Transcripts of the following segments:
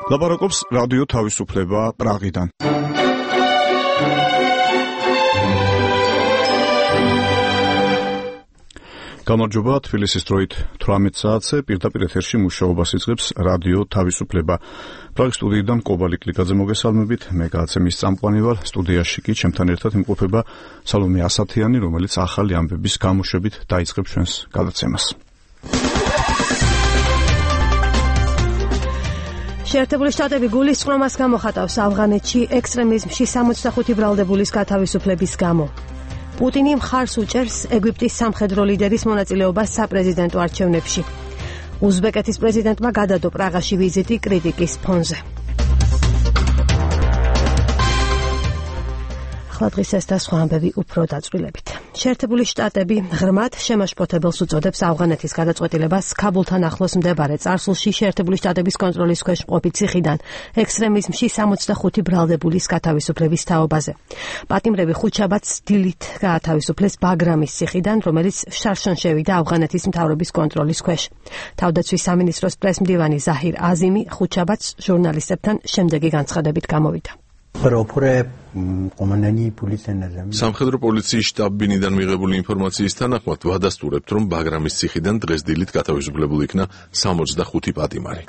ლაპარაკობს რადიო თავისუფლება პრაღიდან. გამარჯობა, თბილისის დროით 18 საათზე პირდაპირ ეთერში მუშაობას იწყებს რადიო თავისუფლება. პრაღის სტუდიიდან კობალი კლიკაძე მოგესალმებით, მე გაცემის წამყვანი ვარ, სტუდიაში კი ჩემთან ერთად იმყოფება სალომე ასათიანი, რომელიც ახალი ამბების გამოშვებით დაიწყებს ჩვენს გადაცემას. შეერთებული შტატები გულისწყრომას გამოხატავს ავღანეთში ექსტრემიზმში 65 ბრალდებულის გათავისუფლების გამო. პუტინი მხარს უჭერს ეგვიპტის სამხედრო ლიდერის მონაწილეობას საპრეზიდენტო არჩევნებში. უზბეკეთის პრეზიდენტმა გადადო პრაღაში ვიზიტი კრიტიკის ფონზე. ახლა დღის ეს და სხვა ამბები უფრო დაწვრილებით. შეერთებული შტატები ღრმად შემაშფოთებელს უწოდებს ავღანეთის გადაწყვეტილებას ქაბულთან ახლოს მდებარე წარსულში შეერთებული შტატების კონტროლის ქვეშ მყოფი ციხიდან ექსტრემიზმში 65 ბრალდებულის გათავისუფლების თაობაზე. პატიმრები ხუთშაბათს დილით გაათავისუფლეს ბაგრამის ციხიდან, რომელიც შარშან შევიდა ავღანეთის მთავრობის კონტროლის ქვეშ. თავდაცვის სამინისტროს პრესმდივანი ზაჰირ აზიმი ხუთშაბათს ჟურნალისტებთან შემდეგი განცხადებით გამოვიდა. სამხედრო პოლიციის შტაბ-ბინიდან მიღებული ინფორმაციის თანახმად ვადასტურებთ, რომ ბაგრამის ციხიდან დღეს დილით გათავისუფლებული იქნა 65 პატიმარი.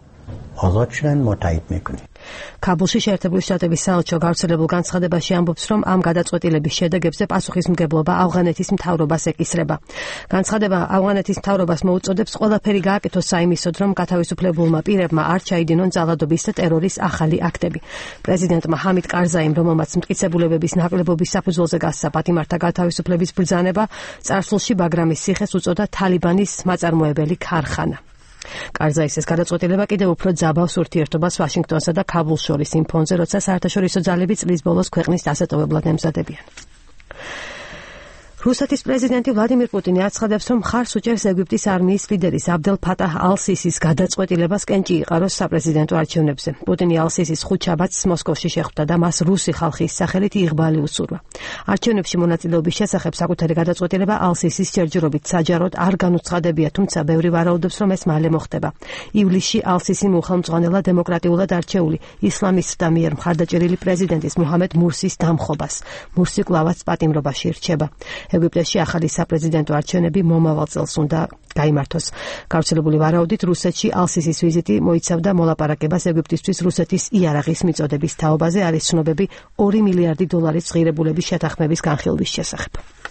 ქაბულში შეერთებული შტატების საელჩო გავრცელებულ განცხადებაში ამბობს, რომ ამ გადაწყვეტილების შედეგებზე პასუხისმგებლობა ავღანეთის მთავრობას ეკისრება. განცხადება ავღანეთის მთავრობას მოუწოდებს ყველაფერი გააკეთოს საიმისოდ, რომ გათავისუფლებულმა პირებმა არ ჩაიდინონ ძალადობის და ტერორის ახალი აქტები. პრეზიდენტმა ჰამიდ კარზაიმ, რომელმაც მტკიცებულებების ნაკლებობის საფუძველზე გასცა პატიმართა გათავისუფლების ბრძანება, წარსულში ბაგრამის ციხეს უწოდა თალიბანის მაწარმოებელი ქარხანა. კარზაის ეს გადაწყვეტილება კიდევ უფრო ძაბავს ურთიერთობას ვაშინგტონსა და ქაბულს შორის იმ ფონზე, როცა საერთაშორისო ძალები წლის ბოლოს ქვეყნის დასატოვებლად ემზადებიან. რუსეთის პრეზიდენტი ვლადიმირ პუტინი აცხადებს, რომ მხარს უჭერს ეგვიპტის არმიის ლიდერის აბდელ ფატაჰ ალ-სისის გადაწყვეტილებას კენჭი იყაროს საპრეზიდენტო არჩევნებზე. პუტინი ალ-სისის ხუთშაბათს მოსკოვში შეხვდა და მას რუსი ხალხის სახელით იღბალი უსურვა. არჩევნებში მონაწილეობის შესახებ საკუთარი გადაწყვეტილება ალ-სისის ჯერჯერობით საჯაროდ არ განუცხადებია, თუმცა ბევრი ვარაუდობს, რომ ეს მალე მოხდება. ივლისში ალ-სისი მოუხელმძღვანელა დემოკრატიულად არჩეული ისლამისტთა მიერ მხარდაჭერილი პრეზიდენტის მუჰამედ მურსის დამხობას. მურსი კვლავაც პატიმრობაში რჩება. ეგვიპტეში ახალი საპრეზიდენტო არჩევნები მომავალ წელს უნდა გაიმართოს. გავრცელებული ვარაუდით რუსეთში ალ-სისის ვიზიტი მოიცავდა მოლაპარაკებას ეგვიპტისთვის რუსეთის იარაღის მიწოდების თაობაზე, არის ცნობები 2 მილიარდი დოლარის ღირებულების შეთანხმების განხილვის შესახებ.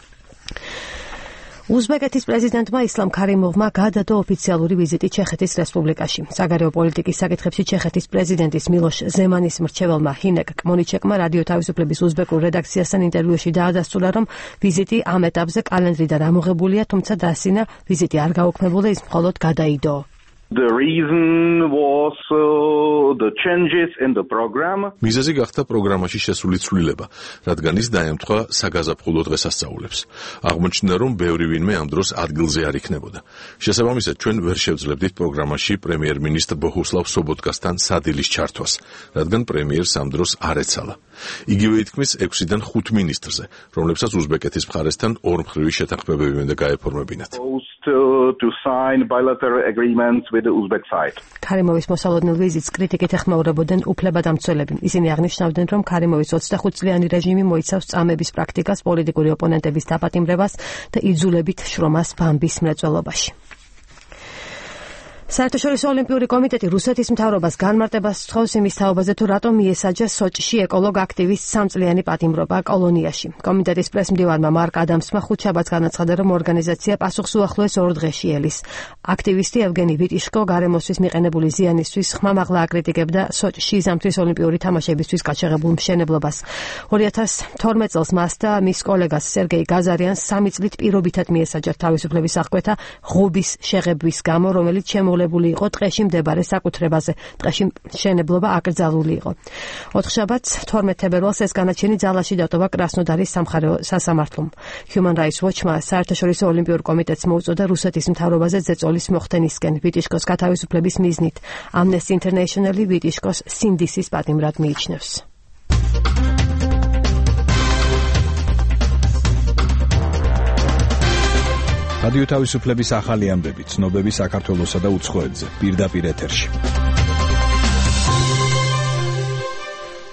უზბეკეთის პრეზიდენტმა ისლამ ქარიმოვმა გადადო ოფიციალური ვიზიტი ჩეხეთის რესპუბლიკაში. საგარეო პოლიტიკის საკითხებში ჩეხეთის პრეზიდენტის მილოშ ზემანის მრჩეველმა ჰინეკ კმონიჩეკმა რადიო თავისუფლების უზბეკურ რედაქციასთან ინტერვიუში დაადასტურა, რომ ვიზიტი ამ ეტაპზე კალენდრიდან ამოღებულია, თუმცა დასინა ვიზიტი არ გაუქმებულა, ის მხოლოდ გადაიდო. The reason was the changes in the program. მიზეზი გახდა პროგრამაში შესული ცვლილება, რადგან ის დაემთხვა საგაზაფხულო დღესასწაულებს. აღმოჩნდა, რომ ბევრი ვინმე ამ დროს ადგილზე არ იქნებოდა. შესაბამისად, ჩვენ ვერ შევძლებდით პროგრამაში პრემიერ-მინისტრ ბოჰუსლავ სობოტკასთან სადილის ჩართვას, რადგან პრემიერს ამ დროს არ ეცალა. იგივე ითქმის 6-დან 5 მინისტრზე, რომლებსაც უზბეკეთის მხარესთან ორმხრივი შეთანხმებები უნდა გაეფორმებინათ. To sign bilateral agreements with the Uzbek side. ქარიმოვის მოსალოდნელ ვიზიტს კრიტიკით ეხმაურებოდნენ უფლებადამცველები. ისინი აღნიშნავდნენ, რომ ქარიმოვის 25-წლიანი რეჟიმი მოიცავს წამების პრაქტიკას, პოლიტიკური ოპონენტების დაპატიმრებას და იძულებით შრომას ბამბის მრეწველობაში. საერთაშორისო ოლიმპიური კომიტეტი რუსეთის მთავრობას განმარტებას სთხოვს იმის თაობაზე, თუ რატომ მიესაჯა სოჭში ეკოლოგ აქტივისტს 3 წლიანი პატიმრობა კოლონიაში. კომიტეტის პრესმდივანმა მარკ ადამსმა ხუთშაბათს განაცხადა, რომ ორგანიზაცია პასუხს უახლოეს 2 დღეში ელის. აქტივისტი ევგენი ვიტიშკო გარემოსთვის მიყენებული ზიანისთვის ხმამაღლა აკრიტიკებდა სოჭში ზამთრის ოლიმპიური თამაშებისთვის გაჩაღებულ მშენებლობას. 2012 წელს მას და მის კოლეგას სერგეი გაზარიანს 3 წლით პირობითად მიესაჯათ თავისუფლების აღკვეთა ღობის შეღებვის გამო, რომელიც იყო ტყეში მდებარე საკუთრებაზე. ტყეში მშენებლობა აკრძალული იყო. 4 შაბათს 12 თებერვალს ეს განაჩენი ძალაში დატოვა კრასნოდარის სამხარეო სასამართლომ. Human Rights Watch-მა საერთაშორისო ოლიმპიურ კომიტეტს მოუწოდა რუსეთის მთავრობაზე ზეწოლის მოხდენისკენ ვიტიშკოს გათავისუფლების მიზნით. Amnesty International-ი ვიტიშკოს სინდისის პატიმრად მიიჩნევს. რადიო თავისუფლების ახალი ამბები, ცნობები საქართველოსა და უცხოეთზე, პირდაპირ ეთერში.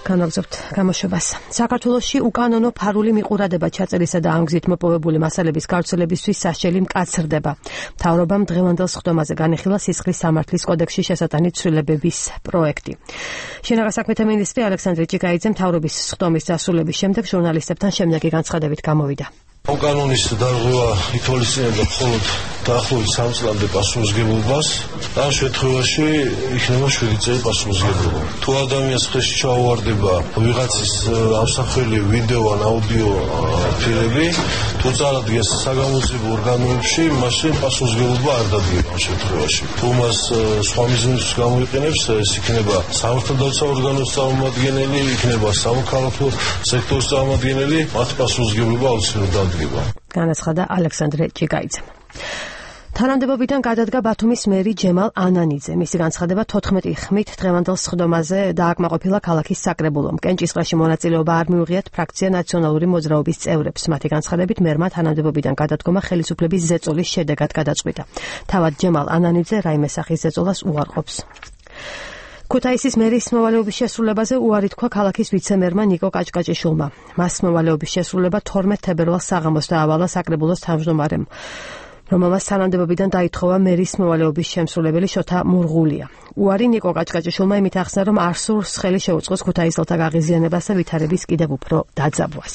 განაგზობთ გამოშვებას. საქართველოში უკანონო ფარული მიყურადება ჩაწერისა და ამ გზით მოპოვებული მასალების გავრცელებისთვის სასჯელი მკაცრდება. მთავრობამ დღევანდელ სხდომაზე განიხილა სისხლის სამართლის კოდექსში შესატანი ცვლილებების პროექტი. შინაგან საქმეთა მინისტრი ალექსანდრე ჭიკაიძე მთავრობის სხდომის დასრულების შემდეგ ჟურნალისტებთან შემდეგი განცხადებით გამოვიდა. უკანონის დარღვევა ითვალისწინებდა მხოლოდ დაახლოებით 3 წლამდე პასუხისმგებლობას. ამ შემთხვევაში იქნება 7 წელი პასუხისმგებლობა. თუ ადამიანს ხელში ჩაუვარდება ვიღაცის ამსახველი ვიდეო ან აუდიო ფილმები, თუ წარადგენს საგამოძიებო ორგანოებში, მაშინ პასუხისმგებლობა არ დადგება ამ შემთხვევაში. თუ მას სხვა მიზნისთვის გამოიყენებს, ეს იქნება სამართალდაცვა ორგანოს წარმომადგენელი, იქნება სამოქალაქო სექტორის წარმომადგენელი, მათ პასუხისმგებლობა აუცილებლად განაცხადა ალექსანდრე ჭიკაიძემ. თანამდებობიდან გადადგა ბათუმის მერი ჯემალ ანანიძე. მისი განცხადება 14 ხმით დღევანდელ სხდომაზე დააკმაყოფილა ქალაქის საკრებულომ. კენჭისყრაში მონაწილეობა არ მიუღიათ ფრაქცია ნაციონალური მოძრაობის წევრებს. მათი განცხადებით მერმა თანამდებობიდან გადადგომა ხელისუფლების ზეწოლის შედეგად გადაწყვიტა. თავად ჯემალ ანანიძე რაიმე სახის ზეწოლას უარყოფს. ქუთაისის მერის მოვალეობის შესრულებაზე უარი თქვა ქალაქის ვიცე-მერმა ნიკო კაჭკაჭიშვილმა. მას მოვალეობის შესრულება 12 თებერვალს საღამოს დაავალა საკრებულოს თავმჯდომარემ, რომელმაც თანამდებობიდან დაითხოვა მერის მოვალეობის შემსრულებელი შოთა მურღულია. უარი ნიკო კაჭკაჭიშვილმა იმით ახსნა, რომ არ სურს ხელი შეუწყოს ქუთაისელთა გაღიზიანებას და ვითარების კიდევ უფრო დაძაბვას.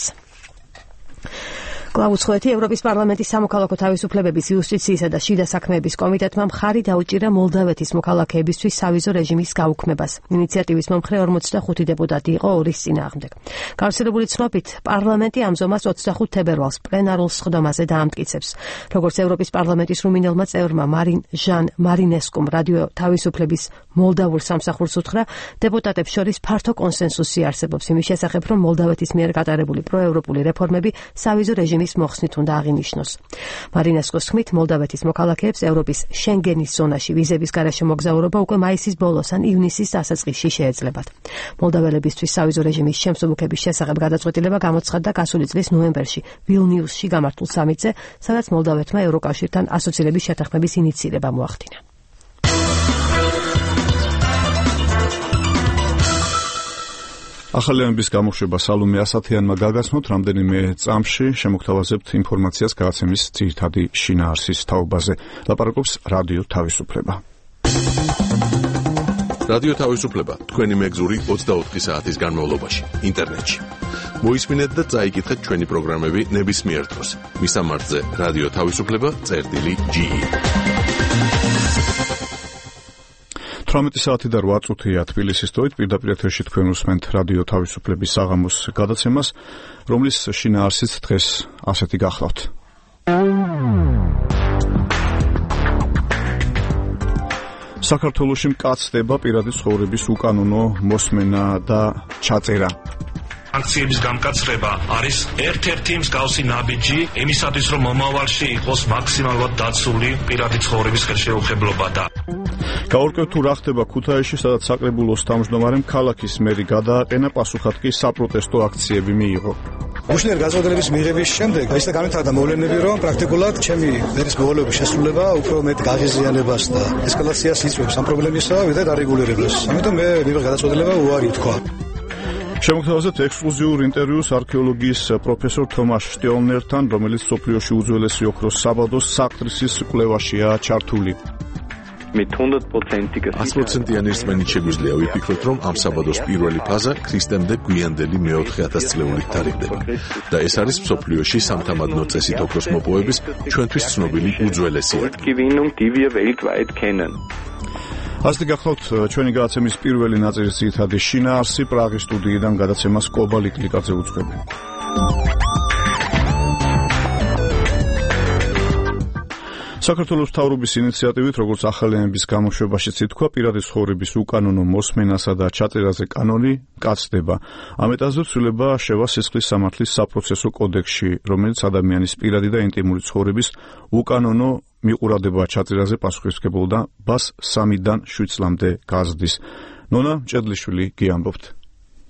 კლაუცხოვეთი ევროპის პარლამენტის სამოქალაქო თავისუფლებების, იუსტიციისა და შიდა საქმეების კომიტეტმა მხარი დაუჭირა მოლდავეთის მოქალაქეებისთვის სავიზო რეჟიმის გაუქმებას. ინიციატივის მომხრე 45 დეპუტატი იყო 2-ის წინააღმდეგ. გავრცელებული ცნობით, პარლამენტი ამჟამად 25 თებერვალს პლენარულ სხდომაზე დაამტკიცებს. როგორც ევროპის პარლამენტის რუმინელმა წევრმა ჟან მარინესკუმ რადიო თავისუფლების მოლდავურ სამსახურს უთხრა, დეპუტატებს შორის ფართო კონსენსუსი არსებობს იმის შესახებ, რომ მოლდავეთის მიერ გატარებული პროევროპული რეფორმები სავიზო რეჟიმის მოხსნით უნდა აღინიშნოს. მარინესკოს თქმით, მოლდავეთის მოქალაქეებს ევროპის შენგენის ზონაში ვიზების გარეშე მოგზაურობა უკვე მაისის ბოლოს ან ივნისის დასაწყისში შეეძლებათ. მოლდაველებისთვის სავიზო რეჟიმის შემსუბუქების შესახებ გადაწყვეტილება გამოცხადდა გასული წლის ნოემბერში ვილნიუსში გამართულ სამიტზე, სადაც მოლდავეთმა ევროკავშირთან ასოცირების შეთანხმების ინიციირება მოახდინა. ახალი ამბის გამოშვება სალომე ასათიანმა გაგაცნოთ რამდენიმე წამში შემოგთავაზებთ ინფორმაციას გადაცემის ძირითადი შინაარსის თაობაზე. ლაპარაკობს რადიო თავისუფლება. რადიო თავისუფლება თქვენი მეგზური 24 საათის განმავლობაში ინტერნეტში. მოისმინეთ და წაიკითხეთ ჩვენი პროგრამები ნებისმიერ დროს. მისამართზე რადიო თავისუფლება.ge 18 საათი და 8 წუთია თბილისის დროით პირდაპირ ეთერში თქვენ უსმენთ რადიო თავისუფლების საღამოს გადაცემას, რომლის შინაარსიც დღეს ასეთი გახლავთ. საქართველოში მკაცდება პირადი ცხოვრების უკანონო მოსმენა და ჩაწერა. სანქციების გამკაცრება არის ერთ-ერთი მსგავსი ნაბიჯი იმისათვის, რომ მომავალში იყოს მაქსიმალურად დაცული პირადი ცხოვრების ხელშეუხებლობა და გაურკვევთ თუ რა ხდება ქუთაისში, სადაც საკრებულოს თავმჯდომარემ ქალაქის მერი გადააყენა, პასუხად კი საპროტესტო აქციები მიიღო. უშნიერ გაწყვეტილების მიღების შემდეგ ისე განვითარდა მოვლენები, რომ პრაქტიკულად ჩემი მერის მოვალეობის შესრულება უფრო მეტ გაღიზიანებას და ესკალაციას იწვევს ამ პრობლემისა, ვიდრე დარეგულირებას. ამიტომ მე მივიღე გადაწყვეტილება უარი თქვა. შემოგთავაზებთ ექსკლუზიურ ინტერვიუს არქეოლოგიის პროფესორ თომაშ შტიოლნერთან, რომელიც სოფლიოში უძველესი ოქროს საბადოს საყდრისის კვლევაშია ჩართული. 100%-იანი რწმენით შეგვიძლია ვიფიქროთ, რომ ამ საბადოს პირველი ფაზა ქრისტემდე გვიანდელი მე-4000 წლეულით თარიღდება და ეს არის მსოფლიოში სამთამადნო წესით ოქროს მოპოვების ჩვენთვის ცნობილი უძველესი ადგილი. ასეთი გახლავთ ჩვენი გადაცემის პირველი ნაწილის ძირითადი შინაარსი. პრაღის სტუდიიდან გადაცემას კობალი კლიკაძე უძღვები. საქართველოს მთავრობის ინიციატივით, როგორც ახალი ამბის გამოშვებაშიც ითქვა, პირადი ცხოვრების უკანონო მოსმენასა და ჩაწერაზე კანონი მკაცდება. ამ ეტაპზე ცვლილება შევა სისხლის სამართლის საპროცესო კოდექსში, რომელიც ადამიანის პირადი და ინტიმური ცხოვრების უკანონო მიყურადება ჩაწერაზე პასუხისმგებლობა 3-დან 7 წლამდე გაზრდის. ნონა მჭედლიშვილი გიამბობთ.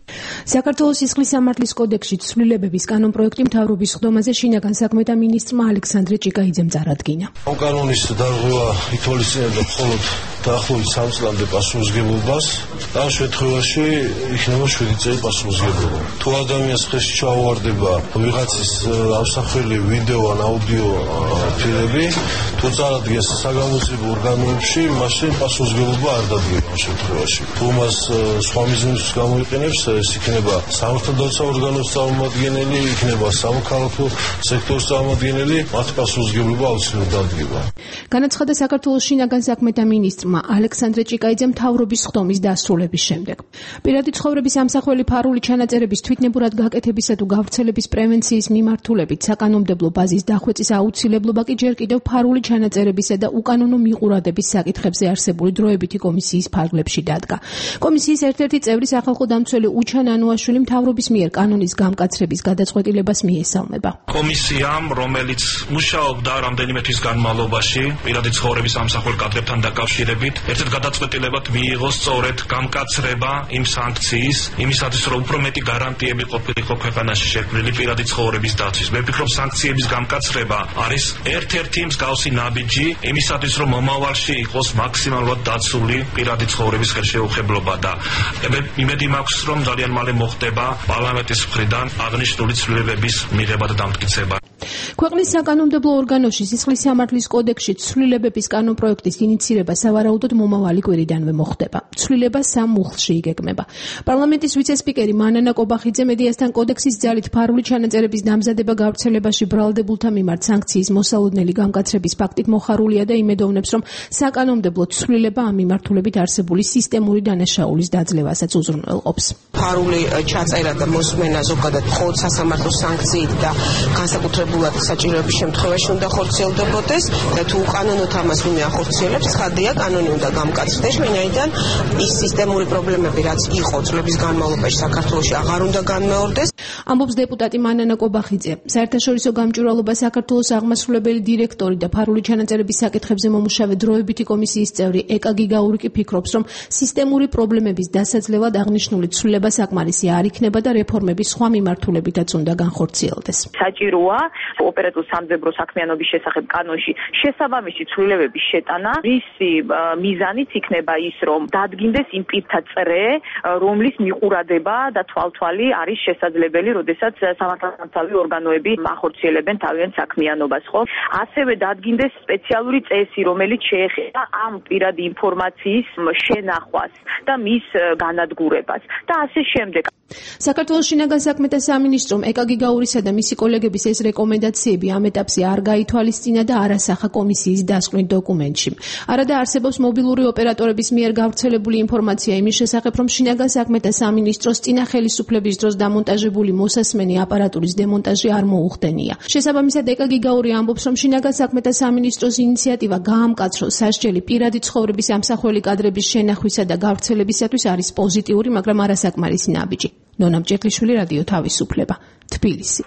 საქართველოს სისხლის სამართლის კოდექსში ცვლილებების კანონპროექტი მთავრობის ხდომაზე შინაგან საქმეთა მინისტრმა ალექსანდრე ჭიკაიძემ წარადგინა. ამ კანონის დარღვევა ითვალისწინებდა მხოლოდ დაახლოებით 3 წლამდე პასუხისმგებლობას. ამ შემთხვევაში იქნება 7 წელი პასუხისმგებლობა. თუ ადამიანს ხელში ჩაუვარდება ვიღაცის ამსახველი ვიდეო ან აუდიო ფილმები, თუ წარადგენს საგამოძიებო ორგანოებში, მაშინ პასუხისმგებლობა არ დადგება ამ შემთხვევაში. თუ მას სხვა მიზნისთვის გამოიყენებს, ეს იქნება სამართალდაცვა ორგანოს წარმომადგენელი, იქნება სამოქალაქო სექტორის წარმომადგენელი, მათ პასუხისმგებლობა აუცილებლად დადგება. განაცხადა საქართველოს შინაგან საქმეთა მინისტრმა ალექსანდრე ჭიკაიძემ მთავრობის ხდომის დასრულების შემდეგ. პირადი ცხოვრების ამსახველი ფარული ჩანაწერების თვითნებურად გაკეთებისა თუ გავრცელების პრევენციის მიმართულებით საკანონმდებლო ბაზის დახვეწის აუცილებლობა კი ჯერ კიდევ ფარული ჩანაწერებისა და უკანონო მიყურადების საკითხებზე არსებული დროებითი კომისიის ფარგლებში დადგა. კომისიის ერთ-ერთი წევრი სახალხო დამცველი უჩან ანუაშვილი მთავრობის მიერ კანონის გამკაცრების გადაწყვეტილებას მიესალმება. კომისიამ, რომელიც მუშაობდა რამდენიმე თვის განმავლობაში პირადი ცხოვრების ამსახველ კადრებთან დაკავშირებით, ერთ-ერთ გადაწყვეტილებად მიიღო სწორედ გამკაცრება იმ სანქციის, იმისათვის რომ უფრო მეტი გარანტიები ყოფილიყო ქვეყანაში შექმნილი პირადი ცხოვრების დაცვის. მე ვფიქრობ, სანქციების გამკაცრება არის ერთ-ერთი მსგავსი ნაბიჯი იმისათვის, რომ მომავალში იყოს მაქსიმალურად დაცული პირადი ცხოვრების ხელშეუხებლობა და იმედი მაქვს, რომ ძალიან მალე მოხდება პარლამენტის მხრიდან აღნიშნული ცვლილებების მიღება და დამტკიცება. ქვეყნის საკანონმდებლო ორგანოში სისხლის სამართლის კოდექსში ცვლილებების კანონპროექტის ინიცირება სავარაუდოდ მომავალი კვირიდანვე მოხდება. ცვლილება 3 მუხლში იგეგმება. პარლამენტის ვიცე-სპიკერი მანანა კობახიძე მედიასთან კოდექსის ძალით ფარული ჩანაწერების დამზადება გავრცელებაში ბრალდებულთა მიმართ სანქციის მოსალოდნელი გამკაცრების ფაქტით მოხარულია და იმედოვნებს, რომ საკანონმდებლო ცვლილება ამ მიმართულებით არსებული სისტემური დანაშაულის დაძლევასაც უზრუნველყოფს. ფარული ჩაწერა და მოსმენა ზოგადად მხოლოდ სასამართლო სანქციით და განსაკუთრებულად საჭიროების შემთხვევაში უნდა ხორციელდებოდეს და თუ უკანონოდ ამას ვინმე ახორციელებს, ცხადია, კანონი უნდა გამკაცრდეს. ვინაიდან ის სისტემური პრობლემები, რაც იყო წლების განმავლობაში საქართველოში, აღარ უნდა განმეორდეს. ამბობს დეპუტატი მანანა კობახიძე. საერთაშორისო გამჭვირვალობა საქართველოს აღმასრულებელი დირექტორი და ფარული ჩანაწერების საკითხებზე მომუშავე დროებითი კომისიის წევრი ეკა გიგაური კი ფიქრობს, რომ სისტემური პრობლემების დასაძლევად აღნიშნული ცვლილება საკმარისი არ იქნება და რეფორმები სხვა მიმართულებითაც უნდა განხორციელდეს. საჭიროა ოპერატიულ სამძებრო საქმიანობის შესახებ კანონში შესაბამისი ცვლილებების შეტანა. მისი მიზანიც იქნება ის, რომ დადგინდეს იმ პირთა წრე, რომლის მიყურადება და თვალთვალი არის შესაძლებელი, როდესაც სამართალდამცავი ორგანოები ახორციელებენ თავიანთ საქმიანობას, ხო? ასევე დადგინდეს სპეციალური წესი, რომელიც შეეხება ამ პირადი ინფორმაციის შენახვას და მის განადგურებას და ასე შემდეგ. საქართველოს შინაგან საქმეთა სამინისტრომ ეკა გიგაურისა და მისი კოლეგების ეს რეკომენდაციები ამ ეტაპზე არ გაითვალისწინა და არ ასახა კომისიის დასკვნით დოკუმენტში. არადა არსებობს მობილური ოპერატორების მიერ გავრცელებული ინფორმაცია იმის შესახებ, რომ შინაგან საქმეთა სამინისტროს წინა ხელისუფლების დროს დამონტაჟებული მოსასმენი აპარატურის დემონტაჟი არ მოუხდენია. შესაბამისად, ეკა გიგაური ამბობს, რომ შინაგან საქმეთა სამინისტროს ინიციატივა გაამკაცროს სასჯელი პირადი ცხოვრების ამსახველი კადრების შენახვისა და გავრცელებისათვის არის პოზიტიური, მაგრამ არასაკმარისი ნაბიჯი. ნონა მჭექლიშვილი, რადიო თავისუფლება, თბილისი.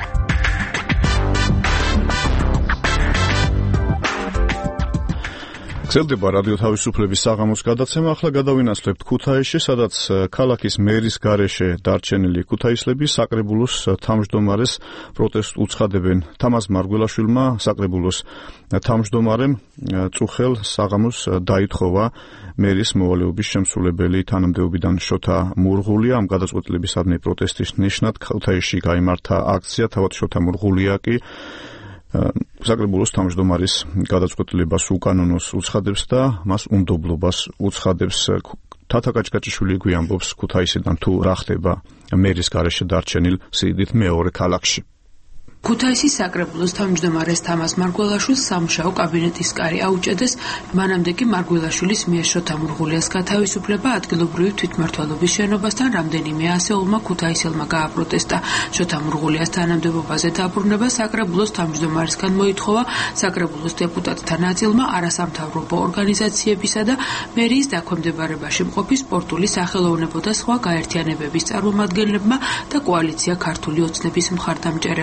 გრძელდება რადიო თავისუფლების საღამოს გადაცემა. ახლა გადავინაცვლებთ ქუთაისში, სადაც ქალაქის მერის გარეშე დარჩენილი ქუთაისლები საკრებულოს თავმჯდომარეს პროტესტს უცხადებენ. თამაზ მარგველაშვილმა საკრებულოს თავმჯდომარემ წუხელ საღამოს დაითხოვა მერის მოვალეობის შემსრულებელი თანამდებობიდან შოთა მურღულია. ამ გადაწყვეტილებისადმი პროტესტის ნიშნად ქუთაისში გაიმართა აქცია. თავად შოთა მურღულია კი საკრებულოს თავმჯდომარის გადაწყვეტილებას უკანონოს უცხადებს და მას უნდობლობას უცხადებს. თათა კაჭკაჭიშვილი გვიამბობს ქუთაისიდან თუ რა ხდება მერის გარეშე დარჩენილ სიდიდით მეორე ქალაქში. ქუთაისის საკრებულოს თავმჯდომარეს თამაზ მარგველაშვილს სამუშაო კაბინეტის კარი აუჭედეს, მანამდე კი მარგველაშვილის მიერ შოთა მურღულიას გათავისუფლება ადგილობრივი თვითმმართველობის შენობასთან რამდენიმე ასეულმა ქუთაისელმა გააპროტესტა. შოთა მურღულიას თანამდებობაზე დაბრუნება საკრებულოს თავმჯდომარისგან მოითხოვა საკრებულოს დეპუტატთა ნაწილმა, არასამთავრობო ორგანიზაციებისა და მერიის დაქვემდებარებაში მყოფი სპორტული სახელოვნებო და სხვა გაერთიანებების წარმომადგენლებმა და კოალიცია ქართული ოცნების მხარდამჭერებმა.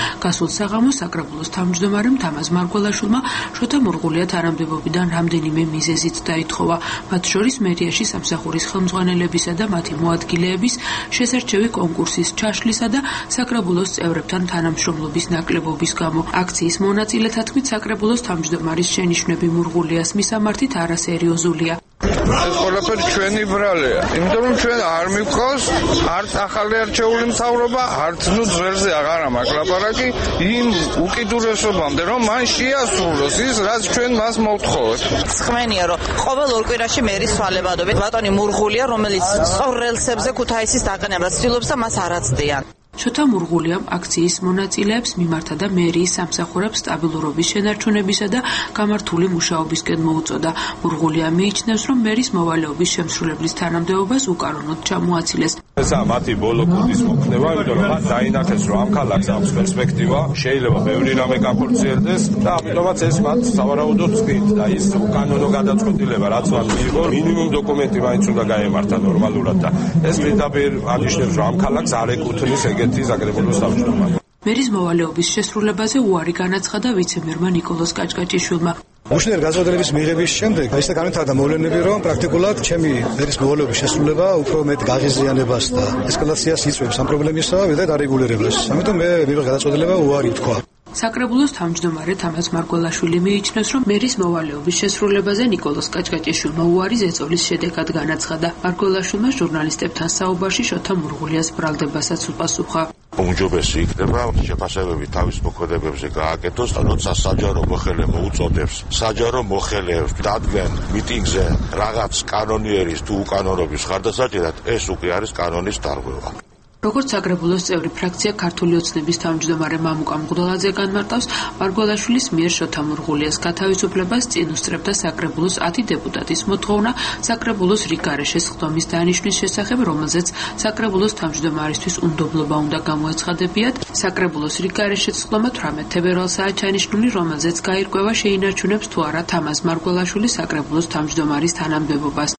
გასულ საღამოს საკრებულოს თავმჯდომარემ თამაზ მარგველაშვილმა შოთა მურღულია თანამდებობიდან რამდენიმე მიზეზით დაითხოვა, მათ შორის მერიაში სამსახურის ხელმძღვანელებისა და მათი მოადგილეების შესარჩევი კონკურსის ჩაშლისა და საკრებულოს წევრებთან თანამშრომლობის ნაკლებობის გამო. აქციის მონაწილეთა თქმით, საკრებულოს თავმჯდომარის შენიშვნები მურღულიას მისამართით არასერიოზულია. ეს ყველაფერი ჩვენი ბრალია, იმიტომ რომ ჩვენ არ მივყავს არც ახალი არჩეული მთავრობა, არც ძველზე აღარა მაქვს ლაპარაკი იმ უკიდურესობამდე, რომ მან შეასრულოს ის, რაც ჩვენ მას მოვთხოვეთ. სხმენია, რომ ყოველ ორ კვირაში მერის სვალებადობით ბატონი მურღულია, რომელიც სწორ რელსებზე ქუთაისის დაყენებას ცდილობს და მას არ აცდიან. შოთა მურღულიამ აქციის მონაწილეებს მიმართა და მერიის სამსახურებს სტაბილურობის შენარჩუნებისა და გამართული მუშაობისკენ მოუწოდა. მურღულია მიიჩნევს, რომ მერის მოვალეობის შემსრულებლის თანამდებობას უკანონოდ ჩამოაცილეს. ესაა მათი ბოლო კუდის მოქმედება, იმიტომ რომ მათ დაინახეს, რომ ამ ქალაქს აქვს პერსპექტივა, შეიძლება ბევრი რამე გაქორწინდეს და ამიტომაც ეს მათ სავარაუდოდ წვით და ის უკანონო გადაწყვეტილება, რაც მათ მიიღო, მინიმუმ დოკუმენტი მაინც უნდა გაემართა ნორმალურად და ეს პირდაპირ აღნიშნავს, რომ ამ ქალაქს არ ეკუთვნის საკრებულოს თავმჯდომარე. მერის მოვალეობის შესრულებაზე უარი განაცხადა ვიცე-მერმა ნიკოლოზ კაჭკაჭიშვილმა. უშნერ გაწყვეტილების მიღების შემდეგ ის განვითარდა მოვლენები, რომ პრაქტიკულად ჩემი მერის მოვალეობის შესრულება უფრო მეტ გაღიზიანებას და ესკალაციას იწვევს ამ პრობლემისა, ვიდრე დარეგულირებას. ამიტომ მე მიღე გადაწყვეტილება უარი ვთქვა. საკრებულოს თავმჯდომარე თამაზ მარგველაშვილი მიიჩნევს, რომ მერის მოვალეობის შესრულებაზე ნიკოლოზ კაჭკაჭიშვილმა უარი ზეწოლის შედეგად განაცხადა. მარგველაშვილმა ჟურნალისტებთან საუბარში შოთა მურღულიას ბრალდებასაც უპასუხა. უმჯობესი იქნება შეფასებები თავის მოქმედებებზე გააკეთოს, როცა საჯარო მოხელე მოუწოდებს საჯარო მოხელეებს დადგენ მიტინგზე რაღაც კანონიერის თუ უკანონობის ხარდასაჭერად, ეს უკვე არის კანონის დარღვევა. როგორც საკრებულოს წევრი ფრაქცია ქართული ოცნების თავმჯდომარე მამუკა მღვდელაძე განმარტავს, მარგველაშვილის მიერ შოთა მურღულიას გათავისუფლებას წინ უსწრებდა საკრებულოს 10 დეპუტატის მოთხოვნა საკრებულოს რიგგარეშე სხდომის დანიშვნის შესახებ, რომელზეც საკრებულოს თავმჯდომარისთვის უნდობლობა უნდა გამოეცხადებიათ. საკრებულოს რიგგარეშე სხდომა 18 თებერვალსაა ჩანიშნული, რომელზეც გაირკვევა შეინარჩუნებს თუ არა თამაზ მარგველაშვილი საკრებულოს თავმჯდომარის თანამდებობას.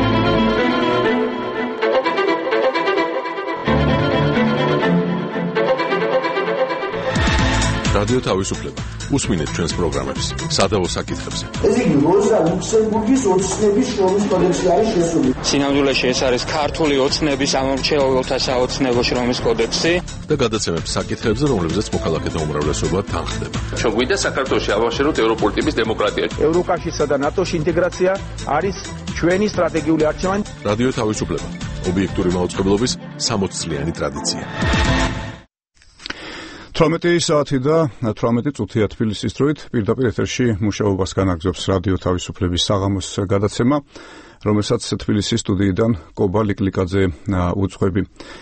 რადიო თავისუფლება. უსმინეთ ჩვენს პროგრამებს სადავო საკითხებზე. ეს იგი როზა ლუქსემბურგის ოცნების შრომის კოდექსი არის შესული. სინამდვილეში ეს არის ქართული ოცნების ამომრჩეველთა საოცნებო შრომის კოდექსი და გადაცემებს საკითხებზე, რომლებზეც მოქალაქეთა უმრავლესობა თანხდება. ჩვენ გვინდა საქართველოში ავაშეროთ ევროპული ტიპის დემოკრატია. ევროკავშირსა და ნატოში ინტეგრაცია არის ჩვენი სტრატეგიული არჩევანი. რადიო თავისუფლება. ობიექტური მაუწყებლობის 60 წლიანი ტრადიცია. 18 საათი და 18 წუთია თბილისის დროით პირდაპირ ეთერში მუშაობას განაგრძობს რადიო თავისუფლების საღამოს გადაცემა, რომელსაც თბილისის სტუდიიდან კობა ლიკლიკაძე უძღვები.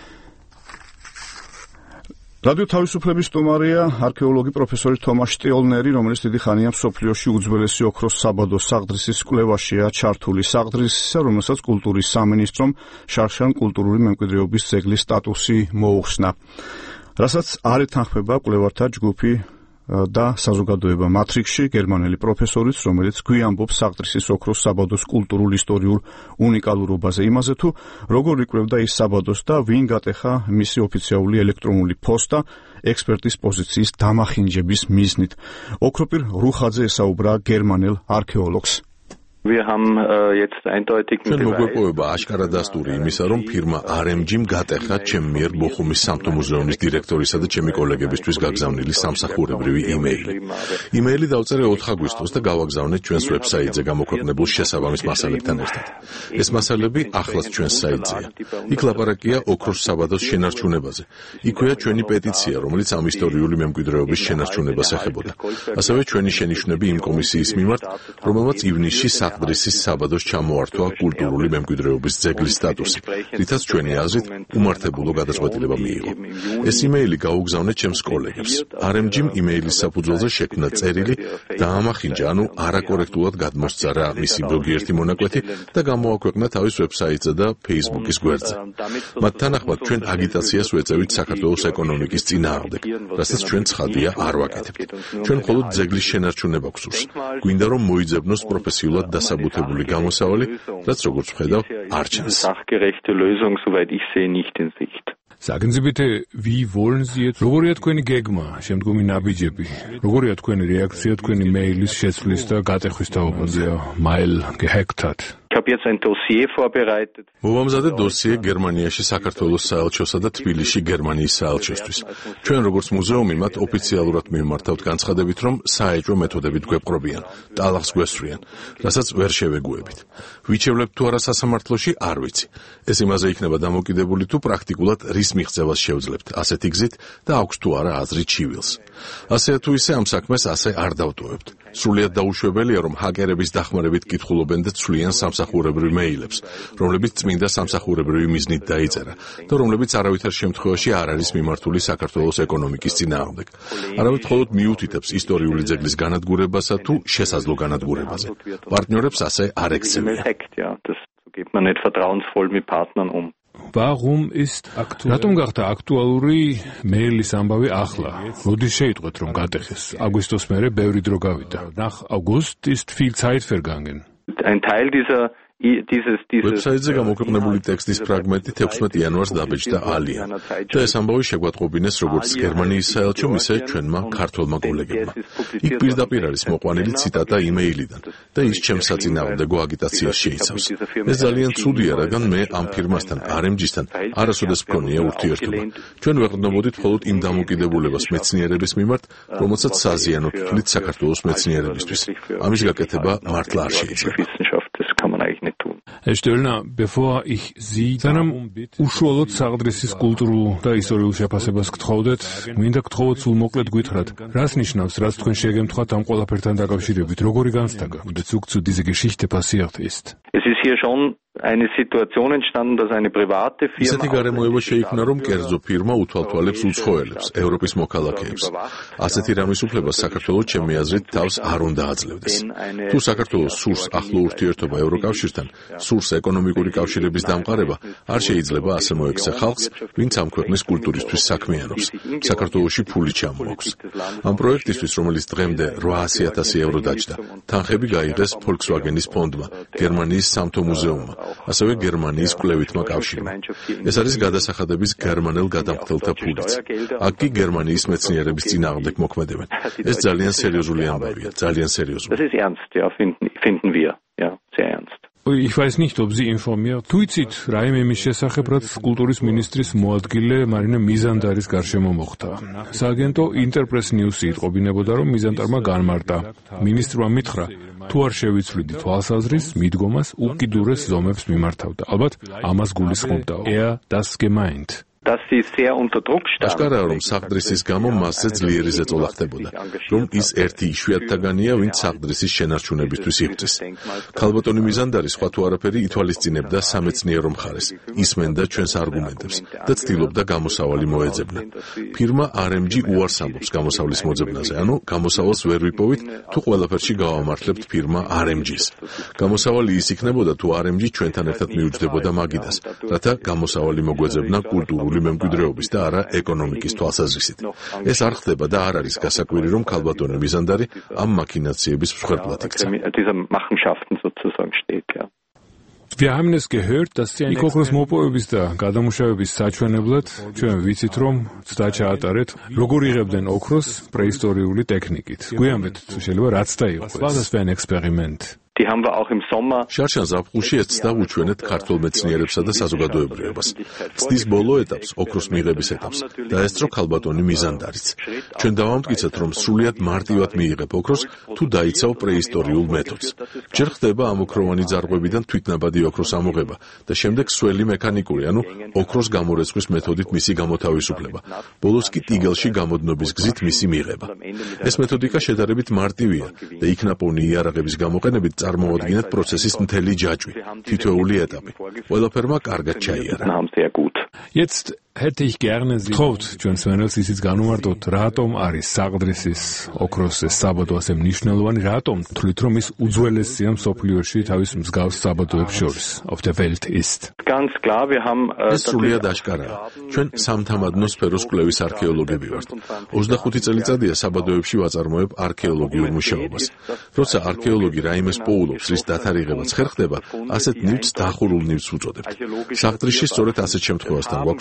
რადიო თავისუფლების სტუმარია არქეოლოგი პროფესორი თომას შტიოლნერი, რომელიც დიდი ხანია მსოფლიოში უძველესი ოქროს საბადოს საყდრისის კვლევაშია ჩართული. საყდრისისა, რომელსაც კულტურის სამინისტრომ შარშან კულტურული მემკვიდრეობის ძეგლის სტატუსი მოუხსნა. რასაც არ ეთანხმება კვლევართა ჯგუფი და საზოგადოება მატრიქსში, გერმანელი პროფესორიც, რომელიც გვიამბობს საყდრისის ოქროს საბადოს კულტურულ ისტორიულ უნიკალურობაზე, იმაზე თუ როგორ იკვლევდა ის საბადოს და ვინ გატეხა მისი ოფიციალური ელექტრონული ფოსტა ექსპერტის პოზიციის დამახინჯების მიზნით. ოქროპირ რუხაძე ესაუბრა გერმანელ არქეოლოგს. ჩვენ მოგვეპოვება აშკარა დასტური იმისა, რომ ფირმა RMG-მ გატეხა ჩემ მიერ ბოხუმის სამთო მუზეუმის დირექტორისა და ჩემი კოლეგებისთვის გაგზავნილი სამსახურებრივი იმეილი. იმეილი დავწერე 4 აგვისტოს და გავაგზავნე ჩვენს ვებსაიტზე გამოქვეყნებულ შესაბამის მასალებთან ერთად. ეს მასალები ახლაც ჩვენს საიტზეა. იქ ლაპარაკია ოქროს საბადოს შენარჩუნებაზე. იქვეა ჩვენი პეტიცია, რომელიც ამ ისტორიული მემკვიდრეობის შენარჩუნებას ეხებოდა. ასევე ჩვენი შენიშვნები იმ კომისიის მიმართ, რომელმაც ივნისში საყდრისის საბადოს ჩამოართვა კულტურული მემკვიდრეობის ძეგლის სტატუსი, რითაც ჩვენი აზრით უმართებულო გადაწყვეტილება მიიღო. ეს იმეილი გაუგზავნე ჩემს კოლეგებს. RMG-მ იმეილის საფუძველზე შექმნა წერილი და ამახინჯა, ანუ არაკორექტულად გადმოსწარა მისი ზოგიერთი მონაკვეთი და გამოაქვეყნა თავის ვებსაიტზე და Facebook-ის გვერდზე. მათ თანახმად ჩვენ აგიტაციას ვეწევით საქართველოს ეკონომიკის წინააღმდეგ, რასაც ჩვენ ცხადია არ ვაკეთებთ. ჩვენ მხოლოდ ძეგლის შენარჩუნება გვსურს. გვინდა რომ მოიძებნოს პროფესიულად დასაბუთებული გამოსავალი, რაც როგორც ვხედავ, არ ჩანს. Sagen Sie bitte, wie wollen Sie jetzt? როგორია თქვენი გეგმა, შემდგომი ნაბიჯები? როგორია თქვენი რეაქცია თქვენი მეილის შეცვლის და გატეხვის თაობაზე? Mail gehackt hat. Ich habe jetzt ein Dossier vorbereitet. მოვამზადე დოსიე გერმანიაში საქართველოს საელჩოსა და თბილისში გერმანიის საელჩოსთვის. ჩვენ როგორც მუზეუმი მათ ოფიციალურად მივმართავთ განცხადებით, რომ საეჭვო მეთოდებით გვეპყრობიან, ტალახს გვესვრიან, რასაც ვერ შევეგუებით. ვიჩევლებთ თუ არა სასამართლოში, არ ვიცი. ეს იმაზე იქნება დამოკიდებული თუ პრაქტიკულად რის მიღწევას შევძლებთ, ასეთი გზით და აქვს თუ არა აზრი ჩივილს. ასე თუ ისე ამ საქმეს ასე არ დავტოვებთ. სრულიად დაუშვებელია, რომ ჰაკერების დახმარებით კითხულობენ და ცვლიან სამსახურებრივ მეილებს, რომლებიც წმინდა სამსახურებრივი მიზნით დაიწერა და რომლებიც არავითარ შემთხვევაში არ არის მიმართული საქართველოს ეკონომიკის წინააღმდეგ. არავით მხოლოდ მიუთითებს ისტორიული ძეგლის განადგურებასა თუ შესაძლო განადგურებაზე. პარტნიორებს ასე არ ექცევიან. Warum ist რატომ გახდა აქტუალური მეილის ამბავი ახლა? როდის შეიტყვეთ რომ გატეხეს? აგვისტოს მერე ბევრი დრო გავიდა. Nach August ist viel Zeit vergangen. Ein Teil ვებსაიტზე გამოქვეყნებული ტექსტის ფრაგმენტი 16 იანვარს დაბეჭდა ალია და ეს ამბავი შეგვატყობინეს როგორც გერმანიის საელჩომ, ისე ჩვენმა ქართველმა კოლეგებმა. იქ პირდაპირ არის მოყვანილი ციტატა იმეილიდან და ის ჩემს საწინააღმდეგო აგიტაციას შეიცავს. ეს ძალიან ცუდია, რადგან მე ამ ფირმასთან, RMG-სთან არასოდეს მქონია ურთიერთობა. ჩვენ ვეყრდნობოდით მხოლოდ იმ დამოკიდებულებას მეცნიერების მიმართ, რომელსაც საზიანოდ თვლით საქართველოს მეცნიერებისთვის. ამის გაკეთება მართლა არ შეიძლება. Herr Stöllner, bevor ich Sie dann უშუალოდ საყდრისის კულტურულ და ისტორიულ შეფასებას გთხოვდეთ, მინდა გთხოვოთ სულ მოკლედ გითხრათ, რას ნიშნავს, რაც თქვენ შეგემთხვათ ამ ყველაფერთან დაკავშირებით, როგორი განცდა und Bezug zu dieser Geschichte passiert ist. Es ist hier schon eine Situation entstanden, dass eine private Firma ისეთი გარემოება შეიქმნა, რომ კერძო ფირმა უთვალთვალებს უცხოელებს, ევროპის მოქალაქეებს. ასეთი რამის უფლებას საქართველოს ჩემი აზრით თავს არ უნდა აძლევდეს. თუ საქართველოს სურს ახლო ურთიერთობა ევროკავშირთან, სურს ეკონომიკური კავშირების დამყარება, არ შეიძლება ასე მოექცე ხალხს, ვინც ამ ქვეყნის კულტურისთვის საქმიანობს. საქართველოში ფული ჩამოაქვს. ამ პროექტისთვის, რომელიც დღემდე 800,000 ევრო დაჯდა, თანხები გაიღეს Volkswagen-ის ფონდმა, გერმანიის სამთო მუზეუმმა, ასევე გერმანიის კვლევითმა კავშირმა. ეს არის გადასახადების გერმანელ გადამხდელთა ფულიც. აქ კი გერმანიის მეცნიერების წინააღმდეგ მოქმედებენ. ეს ძალიან სერიოზული ამბავია, ძალიან სერიოზული. Das ist ernst, ja, finden wir, ja, sehr ernst. Ich weiß nicht, ob Sie informiert. თუ იცით, რა იმის შესახებ, რაც კულტურის მინისტრის მოადგილე მარინა მიზანდარის გარშემო მოხდა. სააგენტო Interpress News-ი იტყობინებოდა, რომ მიზანდარმა განმარტა. მინისტრმა მითხრა, თუ არ შევიცვლიდით თვალსაზრისს, მიდგომას უკიდურეს ზომებს მიმართავდა. ალბათ ამას გულისხმობდა. Das gemeint. Dass sie sehr unter Druck standen. აშკარაა, რომ საყდრისის გამო მასზე ძლიერი ზეწოლა ხდებოდა, რომ ის ერთი იშვიათთაგანია, ვინც საყდრისის შენარჩუნებისთვის იღწვის. ქალბატონი მიზანდარი სხვა თუ არაფერი ითვალისწინებდა სამეცნიერო მხარეს, ისმენდა ჩვენს არგუმენტებს და ცდილობდა გამოსავალი მოეძებნა. ფირმა RMG უარს ამბობს გამოსავლის მოძებნაზე, ანუ გამოსავალს ვერ ვიპოვით, თუ ყველაფერში გავამართლებთ ფირმა RMG-ს. გამოსავალი ის იქნებოდა, თუ RMG ჩვენთან ერთად მიუჯდებოდა მაგიდას, რათა გამოსავალი მოგვეძებნა კულტურული მემკვიდრეობის და არა ეკონომიკის თვალსაზრისით. ეს არ ხდება და არ არის გასაკვირი, რომ ქალბატონი მიზანდარი ამ მაქინაციების მსხვერპლად იქცა. Wir haben es gehört, dass Sie ein ოქროს მოპოვების და გადამუშავების საჩვენებლად ჩვენ ვიცით, რომ ცდა ჩაატარეთ, როგორ იღებდნენ ოქროს პრეისტორიული ტექნიკით. გვიამბეთ, შეიძლება რაც და იყოს. Was das für ein Experiment? Die haben wir auch im Sommer. შარშან ზაფხულში ეს ცდა უჩვენეთ ქართულ მეცნიერებსა და საზოგადოებრიობას. ცდის ბოლო ეტაპს, ოქროს მიღების ეტაპს, დაესწრო ქალბატონი მიზანდარიც. ჩვენ დავამტკიცეთ, რომ სრულიად მარტივად მიიღებ ოქროს, თუ დაიცავ პრეისტორიულ მეთოდს. ჯერ ხდება ამ ოქროვანი ძარღვებიდან თვითნაბადი ოქროს ამოღება და შემდეგ სველი მექანიკური, ანუ ოქროს გამორეცხვის მეთოდით მისი გამოთავისუფლება. ბოლოს კი ტიგელში გამოდნობის გზით მისი მიღება. ეს მეთოდიკა შედარებით მარტივია და იქნაპოვნი იარაღების გამოყენებით წარმოადგენთ პროცესის მთელი ჯაჭვი, თითოეული ეტაპი. ყველაფერმა კარგად ჩაიარა. Jetzt hätte ich gerne Sie გთხოვთ ჩვენს მენელს ისიც განუმარტოთ, რატომ არის საყდრისის ოქროს ეს საბადო ასე მნიშვნელოვანი, რატომ თვლით, რომ ის უძველესია მსოფლიოში თავის მსგავს საბადოებს შორის, auf der Welt ist. Ganz klar, wir haben ეს სრულიად აშკარაა. ჩვენ სამთამადნო სფეროს კვლევის არქეოლოგები ვართ. 25 წელიწადია საბადოებში ვაწარმოებ არქეოლოგიურ მუშაობას. როცა არქეოლოგი რაიმეს პოულობს, რის დათარიღებაც ხერხდება, ასეთ ნივთს დახურულ ნივთს უწოდებთ. საყდრისში სწორედ ასეთ შემთხვევასთან გვაქვს საქმე.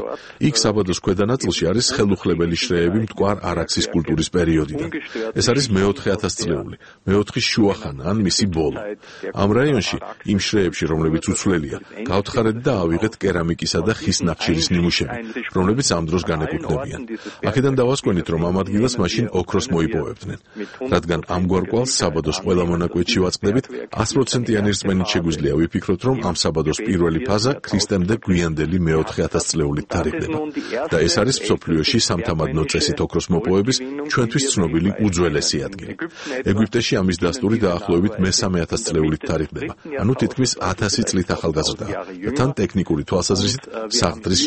იქ საბადოს ქვედა ნაწილში არის ხელუხლებელი შრეები მტკვარ არაქსის კულტურის პერიოდიდან. ეს არის მეოთხე ათასწლეული, მეოთხის შუახანა ან მისი ბოლო. ამ რაიონში იმ შრეებში, რომლებიც უცვლელია, გავთხარეთ და ავიღეთ კერამიკისა და ხის ნახშირის ნიმუშები, რომლებიც ამ დროს განეკუთვნებიან. აქედან დავასკვენით, რომ ამ ადგილას მაშინ ოქროს მოიპოვებდნენ. რადგან ამგვარ კვალს საბადოს ყველა მონაკვეთში ვაწყდებით, 100%-იანი რწმენით შეგვიძლია ვიფიქროთ, რომ ამ საბადოს პირველი ფაზა ქრისტემდე გვიანდელი მეოთხე ათასწლეულით თარიღდება. და ეს არის მსოფლიოში სამთამადნო წესით ოქროს მოპოვების ჩვენთვის ცნობილი უძველესი ადგილი. ეგვიპტეში ამის დასტური დაახლოებით მესამე ათასწლეულით თარიღდება, ანუ თითქმის 1000 წლით ახალგაზრდაა და თან ტექნიკური თვალსაზრისით საყდრის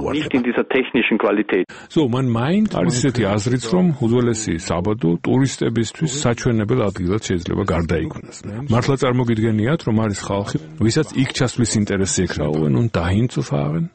ჩამოუვარდება. მან მაინც არის ესეთი აზრიც, რომ უძველესი საბადო ტურისტებისთვის საჩვენებელ ადგილად შეიძლება გარდაიქმნას. მართლა წარმოგიდგენიათ, რომ არის ხალხი, ვისაც იქ ჩასვლის ინტერესი ეკრაულენ und dahin zu fahren?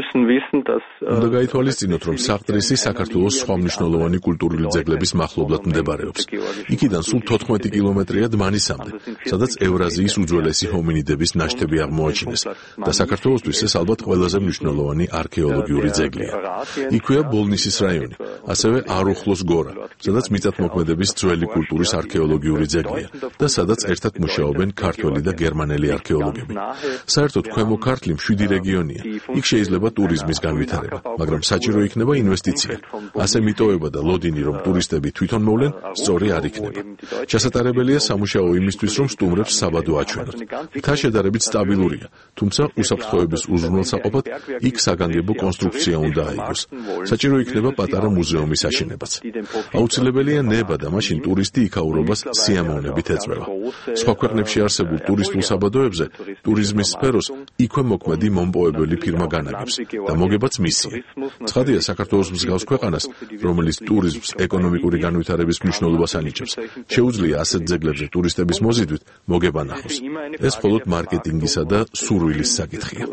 უნდა გაითვალისწინოთ, რომ საყდრისი საქართველოს სხვა მნიშვნელოვანი კულტურული ძეგლების მახლობლად მდებარეობს. იქიდან სულ 14 კილომეტრია დმანისამდე, სადაც ევრაზიის უძველესი ჰომინიდების ნაშთები აღმოაჩინეს და საქართველოსთვის ეს ალბათ ყველაზე მნიშვნელოვანი არქეოლოგიური ძეგლია. იქვეა ბოლნისის რაიონი, ასევე არუხლოს გორა, სადაც მიწათმოქმედების ძველი კულტურის არქეოლოგიური ძეგლია და სადაც ერთად მუშაობენ ქართველი და გერმანელი არქეოლოგები. საერთოდ ქვემო ქართლი მშვიდი რეგიონია. იქ შეიძლება ტურიზმის განვითარება, მაგრამ საჭირო იქნება ინვესტიცია. ასე მიტოვება და ლოდინი, რომ ტურისტები თვითონ მოვლენ, სწორი არ იქნება. ჩასატარებელია სამუშაო იმისთვის, რომ სტუმრებს საბადო აჩვენოთ. მთა შედარებით სტაბილურია, თუმცა უსაფრთხოების უზრუნველსაყოფად იქ საგანგებო კონსტრუქცია უნდა აიგოს. საჭირო იქნება პატარა მუზეუმის აშენებაც. აუცილებელია ნება და მაშინ ტურისტი იქაურობას სიამოვნებით ეწვევა. სხვა ქვეყნებში არსებულ ტურისტულ საბადოებზე ტურიზმის სფეროს იქვე მოქმედი მომპოვებელი ფირმა განაგებს და მოგებაც მისია. ცხადია, საქართველოს მსგავს ქვეყანას, რომელიც ტურიზმს ეკონომიკური განვითარების მნიშვნელობას ანიჭებს, შეუძლია ასეთ ძეგლებზე ტურისტების მოზიდვით მოგება ნახოს. ეს მხოლოდ მარკეტინგისა და სურვილის საკითხია.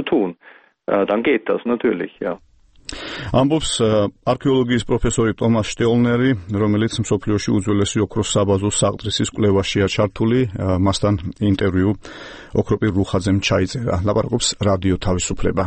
ამბობს არქეოლოგიის პროფესორი ტომას შტეულნერი, რომელიც მსოფლიოში უძველესი ოქროს საბადოს საყდრისის კვლევაშია ჩართული. მასთან ინტერვიუ ოქროპირ რუხაძემ ჩაიწერა. ლაპარაკობს რადიო თავისუფლება.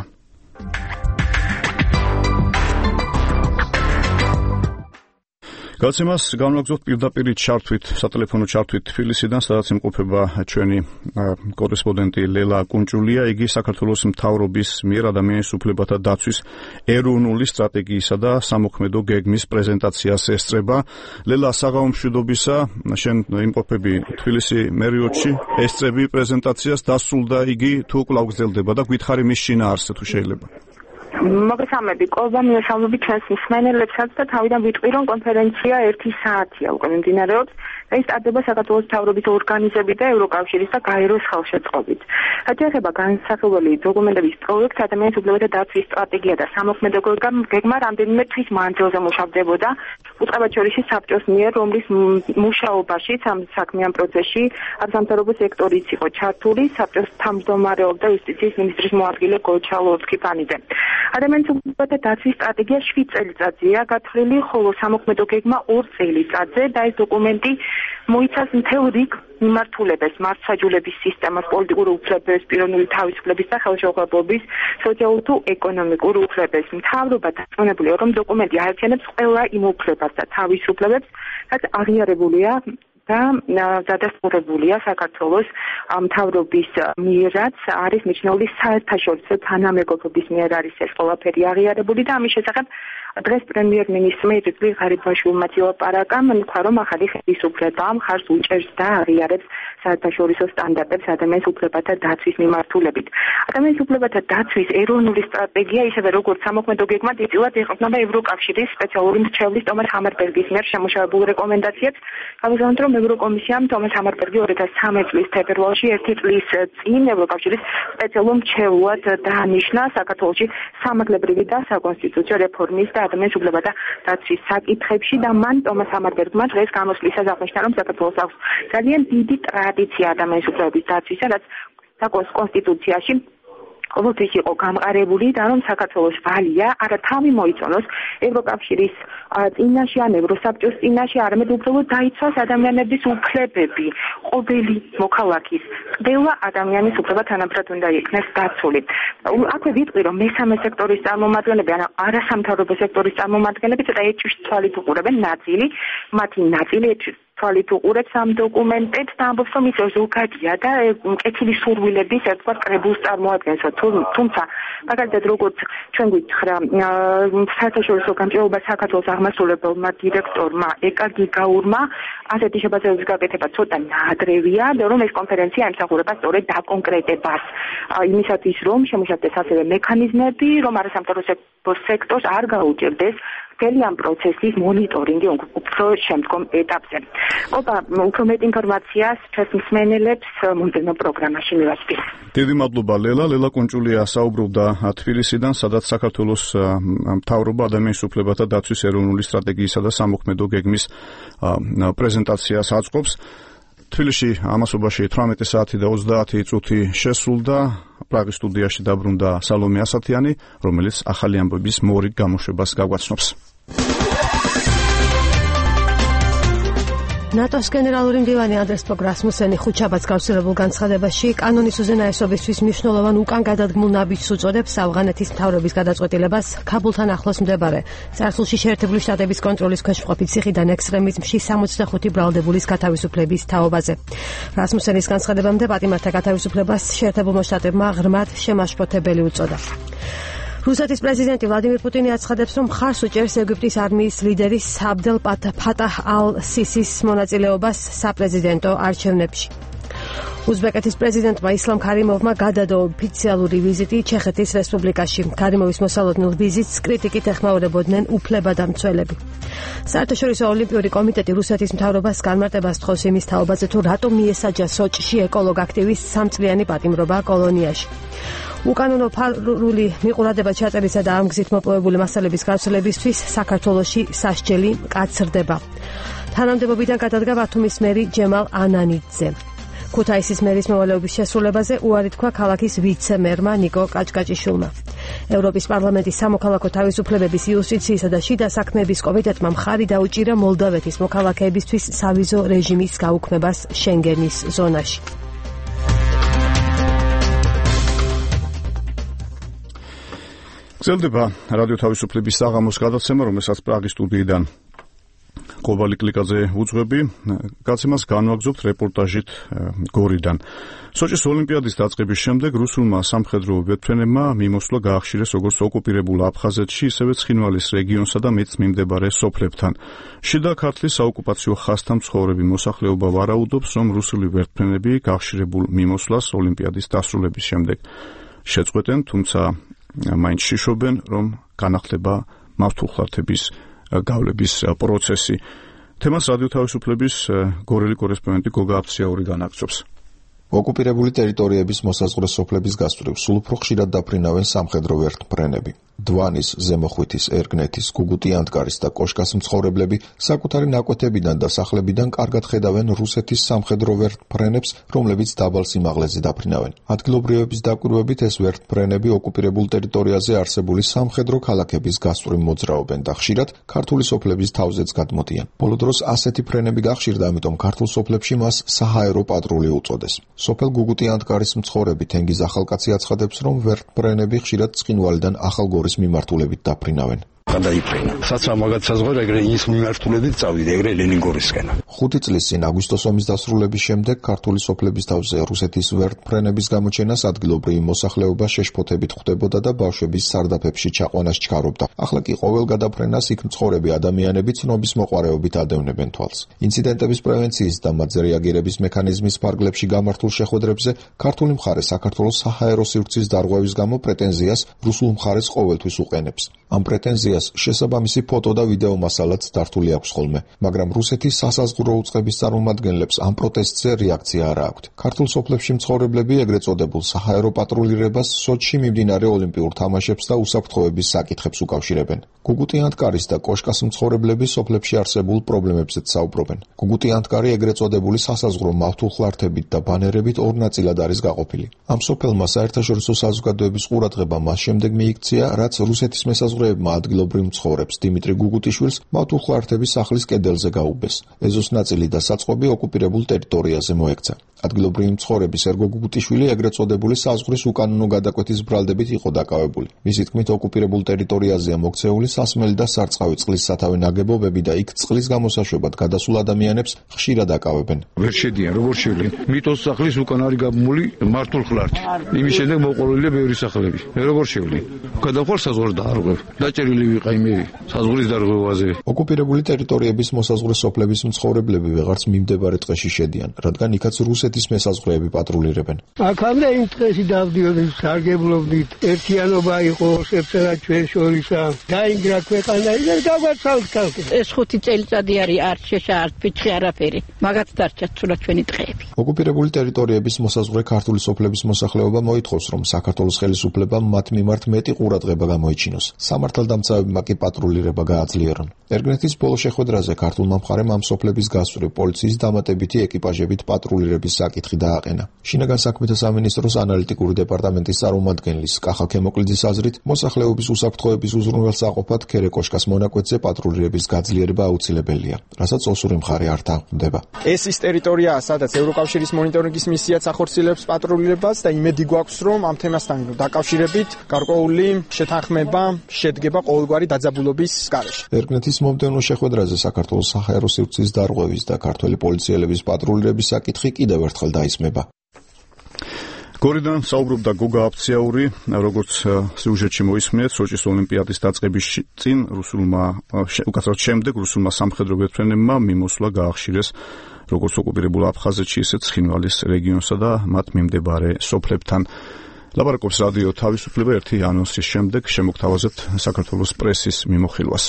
გაცემას განვაგრძობთ პირდაპირ ჩართვით, სატელეფონო ჩართვით თბილისიდან, სადაც იმყოფება ჩვენი კორესპონდენტი ლელა კუნჭულია. იგი საქართველოს მთავრობის მიერ ადამიანის უფლებათა დაცვის ეროვნული სტრატეგიისა და სამოქმედო გეგმის პრეზენტაციას ესწრება. ლელა, საღამო მშვიდობისა, შენ იმყოფები თბილისი მერიოდში, ესწრები პრეზენტაციას, დასრულდა იგი, თუ კვლავ გრძელდება და გითხარი მის შინაარსზე თუ შეიძლება. მოგესალმები, კოლბა მიესალმები ჩვენს მსმენელებსაც და თავიდან ვიტყვი, რომ კონფერენცია 1 საათია უკვე მიმდინარეობს. ეს ტარდება საქართველოს მთავრობის ორგანიზებით და ევროკავშირის და გაეროს ხელშეწყობით. ეხება განსახილველი დოკუმენტების პროექტს ადამიანის უფლებათა დაცვის სტრატეგია და სამოქმედო გეგმა რამდენიმე თვის მანძილზე მუშავდებოდა. უწყებად შორის საბჭოს მიერ, რომლის მუშაობაში ამ საქმიან პროცესში სამთავრობო სექტორიც იყო ჩართული, საბჭოს თავმჯდომარეობდა იუსტიციის მინისტრის მოადგილე გოჩა ლოცკი-ფანიძე. ადამიანის უფლებათა დაცვის სტრატეგია 7 წელიწადზეა გათვლილი, ხოლო სამოქმედო გეგმა 2 წელიწადზე და ეს დოკუმენტი მოიცავს მთელ რიგ მიმართულებას, მართლმსაჯულების სისტემას, პოლიტიკური უფლებების, პიროვნული თავისუფლების და ხელშეუხებლობის, სოციალურ თუ ეკონომიკურ უფლებებს. მთავრობა დარწმუნებულია, რომ დოკუმენტი აერთიანებს ყველა იმ უფლებას და თავისუფლებებს, რაც აღიარებულია და დადასტურებულია საქართველოს მთავრობის მიერაც არის მიჩნეული საერთაშორისო თანამეგობრობის მიერ არის ეს ყველაფერი აღიარებული და ამის შესახებ დღეს პრემიერ-მინისტრმა ირგვლი ღარიბაშვილმა ილაპარაკა, თქვა, რომ ახალი ხელისუფლება მხარს უჭერს და აღიარებს საერთაშორისო სტანდარტებს ადამიანის უფლებათა დაცვის მიმართულებით. ადამიანის უფლებათა დაცვის ეროვნული სტრატეგია, ისევე როგორც სამოქმედო გეგმა, დიდწილად ეყრდნობა ევროკავშირის სპეციალური მრჩევლის ტომას ჰამარბერგის მიერ შემუშავებულ რეკომენდაციებს. გამოგონოთ, რომ ევროკომისიამ ტომას ჰამარბერგი 2013 წლის თებერვალში 1 წლის წინ ევროკავშირის სპეციალურ მრჩევლად დაანიშნა საქართველოში სამართლებრივი და საკონსტიტუციო რეფორმის და ადამიანის უფლებათა დაცვის საკითხებში და მან ტომას ჰამარბერგმა დღეს გამოსვლისას აღნიშნა, რომ საქართველოს აქვს ძალიან დიდი ტრადიცია ადამიანის უფლებების დაცვისა, რაც საკონსტიტუციაში ყოველთვის იყო გამყარებული და რომ საქართველოს ვალია არა თავი მოიწონოს ევროკავშირის წინაშე ან ევროსაბჭოს წინაშე, არამედ უბრალოდ დაიცვას ადამიანების უფლებები. ყოველი მოქალაქის, ყველა ადამიანის უფლება თანაბრად უნდა იქნეს დაცული. აქვე ვიტყვი, რომ მესამე სექტორის წარმომადგენლები, ან არასამთავრობო სექტორის წარმომადგენლები ცოტა ეჭვით თვალით უყურებენ ნაწილი, მათი ნაწილი ეჭვით თვალით უყურებს ამ დოკუმენტებს და ამბობს, რომ ის ზოგადია და მკეთილი სურვილების ერთგვარ კრებულს წარმოადგენს. თუმცა, მაგალითად, როგორც ჩვენ გითხრა, საერთაშორისო გამჭირვება საქართველოს აღმასრულებელმა დირექტორმა ეკა გიგაურმა, ასეთი შეფასებების გაკეთება ცოტა ნაადრევია, რომ ეს კონფერენცია ემსახურება სწორედ დაკონკრეტებას იმისათვის, რომ შემოშალდეს ასევე მექანიზმები, რომ არასამთავრობო სექტორს არ გაუჭირდეს მთელი ამ პროცესის მონიტორინგი უფრო შემდგომ ეტაპზე. უფრო მეტ ინფორმაციას ჩვენს მსმენელებს მომდევნო პროგრამაში მივასწრებ. დიდი მადლობა ლელა. ლელა კუნჭულია საუბრობდა თბილისიდან, სადაც საქართველოს მთავრობა ადამიანის უფლებათა დაცვის ეროვნული სტრატეგიისა და სამოქმედო გეგმის პრეზენტაციას აწყობს. თბილისში ამასობაში 18 საათი და 30 წუთი შესრულდა. პრაღის სტუდიაში დაბრუნდა სალომე ასათიანი, რომელიც ახალი ამბების მორიგ გამოშვებას გაგვაცნობს. ნატოს გენერალური მდივანი ანდრეს ფოგ რასმუსენი ხუთშაბათს გავრცელებულ განცხადებაში კანონის უზენაესობისთვის მნიშვნელოვან უკან გადადგმულ ნაბიჯს უწოდებს ავღანეთის მთავრობის გადაწყვეტილებას ქაბულთან ახლოს მდებარე წარსულში შეერთებული შტატების კონტროლის ქვეშ მყოფი ციხიდან ექსტრემიზმში 65 ბრალდებულის გათავისუფლების თაობაზე. რასმუსენის განცხადებამდე პატიმართა გათავისუფლებას შეერთებულმა შტატებმა ღრმად შემაშფოთებელი უწოდა. რუსეთის პრეზიდენტი ვლადიმირ პუტინი აცხადებს, რომ მხარს უჭერს ეგვიპტის არმიის ლიდერის აბდელ ფატაჰ ალ-სისის მონაწილეობას საპრეზიდენტო არჩევნებში. უზბეკეთის პრეზიდენტმა ისლამ ქარიმოვმა გადადო ოფიციალური ვიზიტი ჩეხეთის რესპუბლიკაში. ქარიმოვის მოსალოდნელ ვიზიტს კრიტიკით ეხმაურებოდნენ უფლებადამცველები. საერთაშორისო ოლიმპიური კომიტეტი რუსეთის მთავრობას განმარტებას თხოვს იმის თაობაზე, თუ რატომ მიესაჯა სოჭში ეკოლოგ აქტივისტს 3 წლიანი პატიმრობა კოლონიაში. უკანონო ფარული მიყურადება ჩაწერისა და ამ გზით მოპოვებული მასალების გავრცელებისთვის საქართველოში სასჯელი მკაცრდება. თანამდებობიდან გადადგა ბათუმის მერი ჯემალ ანანიძე. ქუთაისის მერის მოვალეობის შესრულებაზე უარი თქვა ქალაქის ვიცე-მერმა ნიკო კაჭკაჭიშვილმა. ევროპის პარლამენტის სამოქალაქო თავისუფლებების, იუსტიციისა და შიდა საქმეების კომიტეტმა მხარი დაუჭირა მოლდავეთის მოქალაქეებისთვის სავიზო რეჟიმის გაუქმებას შენგენის ზონაში. გრძელდება რადიო თავისუფლების საღამოს გადაცემა, რომელსაც პრაღის სტუდიიდან კობალი კლიკაძე უძღვები. გაცემას განვაგრძობთ რეპორტაჟით გორიდან. სოჭის ოლიმპიადის დაწყების შემდეგ რუსულმა სამხედრო ვეთფრენებმა მიმოსვლა გაახშირეს როგორც ოკუპირებულ აფხაზეთში, ისევე ცხინვალის რეგიონსა და მეც მიმდებარე სოფლებთან. შიდა ქართლის საოკუპაციო ხაზთან მცხოვრები მოსახლეობა ვარაუდობს, რომ რუსული ვერთფრენები გაახშირებულ მიმოსვლას ოლიმპიადის დასრულების შემდეგ შეწყვეტენ, თუმცა მაინც შიშობენ, რომ განახლება მართულხლათების გავლების პროცესი. თემას რადიო თავისუფლების გორელი კორესპონდენტი გოგა აფციაური განაგრძობს. ოკუპირებული ტერიტორიების მოსაზღვრე სოფლების გასწვრივ სულ უფრო ხშირად დაფრინავენ სამხედრო ვერთმფრენები. დვანის, ზემოხვითის, ერგნეთის, გუგუტი-ანტკარის და კოშკას მცხოვრებლები საკუთარი ნაკვეთებიდან და სახლებიდან კარგად ხედავენ რუსეთის სამხედრო ვერთმფრენებს, რომლებიც დაბალ სიმაღლეზე დაფრინავენ. ადგილობრივების დაკვირვებით ეს ვერთმფრენები ოკუპირებულ ტერიტორიაზე არსებული სამხედრო ქალაქების გასწვრივ მოძრაობენ და ხშირად ქართული სოფლების თავზეც გადმოდიან. ბოლო დროს ასეთი ფრენები გახშირდა, ამიტომ ქართულ სოფლებში მას საჰაერო პატრული უწოდეს. სოფელ გუგუტი-ანტკარის მცხოვრები თენგიზ ახალკაცი აცხადებს, რომ ვერთმფრენები ხშირად ცხინვალიდან ახალგორის მიმართულებით დაფრინავენ. გადაიფრენა. საცა მაგათ საზღვარ ეგრე ის მიმართულებით წავიდა, ეგრე ლენინგორისკენ. 5 წლის წინ აგვისტოს ომის დასრულების შემდეგ ქართული სოფლების თავზე რუსეთის ვერთმფრენების გამოჩენას ადგილობრივი მოსახლეობა შეშფოთებით ხვდებოდა და ბავშვების სარდაფებში ჩაყვანას ჩქარობდა. ახლა კი ყოველ გადაფრენას იქ მცხოვრები ადამიანები ცნობის მოყვარეობით ადევნებენ თვალს. ინციდენტების პრევენციის და მათზე რეაგირების მექანიზმის ფარგლებში გამართულ შეხვედრებზე ქართული მხარე საქართველოს საჰაერო სივრცის დარღვევის გამო პრეტენზიას რუსულ მხარეს ყოველთვის უყენებს. ამ პრეტენზიას პოლიციას შესაბამისი ფოტო და ვიდეო მასალაც დართული აქვს ხოლმე, მაგრამ რუსეთის სასაზღვრო უწყების წარმომადგენლებს ამ პროტესტზე რეაქცია არ აქვთ. ქართულ სოფლებში მცხოვრებლები ეგრეთ წოდებულ საჰაერო პატრულირებას სოჩში მიმდინარე ოლიმპიურ თამაშებს და უსაფრთხოების საკითხებს უკავშირებენ. გუგუტი ანტკარის და კოშკას მცხოვრებლები სოფლებში არსებულ პრობლემებზეც საუბრობენ. გუგუტი ანტკარი ეგრეთ წოდებული სასაზღვრო მავთულხლართებით და ბანერებით ორ ნაწილად არის გაყოფილი. ამ სოფელმა საერთაშორისო საზოგადოების ყურადღება მას შემდეგ მიიქცია, რაც რუსეთის მესაზღვრეებმა ადგილობრივ მცხოვრებს დიმიტრი გუგუტიშვილს მავთულხლართების სახლის კედელზე გაუბეს. ეზოს ნაწილი და საწყობი ოკუპირებულ ტერიტორიაზე მოექცა. ადგილობრივი მცხოვრები სერგო გუგუტიშვილი ეგრეთ წოდებული საზღვრის უკანონო გადაკვეთის ბრალდებით იყო დაკავებული. მისი თქმით, ოკუპირებულ ტერიტორიაზეა მოქცეული სასმელი და სარწყავი წყლის სათავე ნაგებობები და იქ წყლის გამოსაშვებად გადასულ ადამიანებს ხშირად აკავებენ. ვერ შედიან, როგორ შევლენ? მიტოს სახლის უკან არის გაბმული მართულხლართი. იმის შემდეგ მოყოლილია ბევრი სახლები. როგორ შევლენ? გადახვალ საზღვარს დაარღვევ. დაჭერილი ვიყავ მე საზღვრის დარღვევაზე. ოკუპირებული ტერიტორიების მოსაზღვრე სოფლების მცხოვრებლები ვეღარც მიმდებარე ტყეში შედიან, რადგან იქაც რუსეთის მესაზღვრეები პატრულირებენ. აქამდე იმ ტყეში დავდიოდი, სარგებლობდით, ერთიანობა იყო სეფსა და ჩვენ შორისა. დაინგრა ქვეყანა და დაგვაცალთ ხალხი. ეს 5 წელიწადი არის არ შეშა არ ფიჩი არაფერი. მაგაც დარჩა ცულა ჩვენი ტყეები. ოკუპირებული ტერიტორიების მოსაზღვრე ქართული სოფლების მოსახლეობა მოითხოვს, რომ საქართველოს ხელისუფლებამ მათ მიმართ მეტი ყურადღება გამოიჩინოს. სამართალდამცავებმა კი პატრულირება გააძლიერონ. ერგნეთის ბოლო შეხვედრაზე ქართულმა მხარემ ამ სოფლების გასწვრივ პოლიციის დამატებითი ეკიპაჟებით პატრულირების საკითხი დააყენა. შინაგან საქმეთა სამინისტროს ანალიტიკური დეპარტამენტის წარმომადგენლის კახა ქემოკლიძის აზრით, მოსახლეობის უსაფრთხოების უზრუნველსაყოფად ქერეკოშკას მონაკვეთზე პატრულირების გაძლიერება აუცილებელია, რასაც ოსური მხარე არ თანხმდება. ეს ის ტერიტორიაა, სადაც ევროკავშირის მონიტორინგის მისიაც ახორციელებს პატრულირებას და იმედი გვაქვს, რომ ამ თემასთან დაკავშირებით გარკვეული შეთანხმება შედგება ყოველგვარი დაძაბულობის გარეშე. ერგნეთის მომდევნო შეხვედრაზე საქართველოს საჰაერო სივრცის დარღვევის და ქართველი პოლიციელების პატრულირების საკითხი კიდევ ერთხელ დაისმება. გორიდან საუბრობდა გოგა აფციაური, როგორც სიუჟეტში მოისმინეთ, სოჭის ოლიმპიადის დაწყების წინ უკაცრავად შემდეგ რუსულმა სამხედრო ვერტმფრენებმა მიმოსვლა გაახშირეს როგორც ოკუპირებულ აფხაზეთში, ისე ცხინვალის რეგიონსა და მათ მიმდებარე სოფლებთან. ლაპარაკობს რადიო თავისუფლება ერთი ანონსის შემდეგ, შემოგთავაზებთ საქართველოს პრესის მიმოხილვას.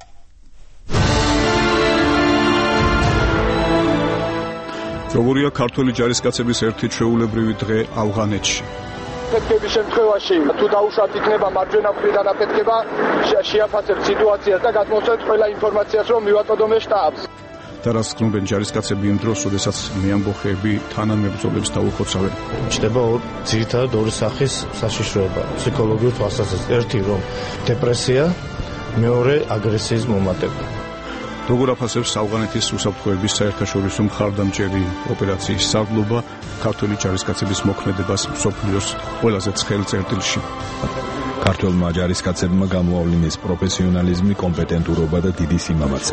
როგორია ქართველი ჯარისკაცების ერთი ჩვეულებრივი დღე ავღანეთში? აფეთქების შემთხვევაში თუ დაუშვათ იქნება მარჯვენა მხრიდან აფეთქება, შეაფასებთ სიტუაციას და გადმოსცემთ ყველა ინფორმაციას, რომ მივაწოდოთ შტაბს. და რას გრძნობენ ჯარისკაცები იმ დროს, როდესაც მეამბოხეები თანამებრძოლებს დაუხოცავენ? ჩნდება ძირითადად ორი სახის საშიშროება ფსიქოლოგიურ თვალსაზრისით. ერთი რომ დეპრესია, მეორე აგრესიის მომატება. როგორ აფასებს ავღანეთის უსაფრთხოების საერთაშორისო მხარდამჭერი ოპერაციის სარდლობა ქართველი ჯარისკაცების მოქმედებას მსოფლიოს ყველაზე ცხელ წერტილში? ქართველმა ჯარისკაცებმა გამოავლინეს პროფესიონალიზმი, კომპეტენტურობა და დიდი სიმამაცე.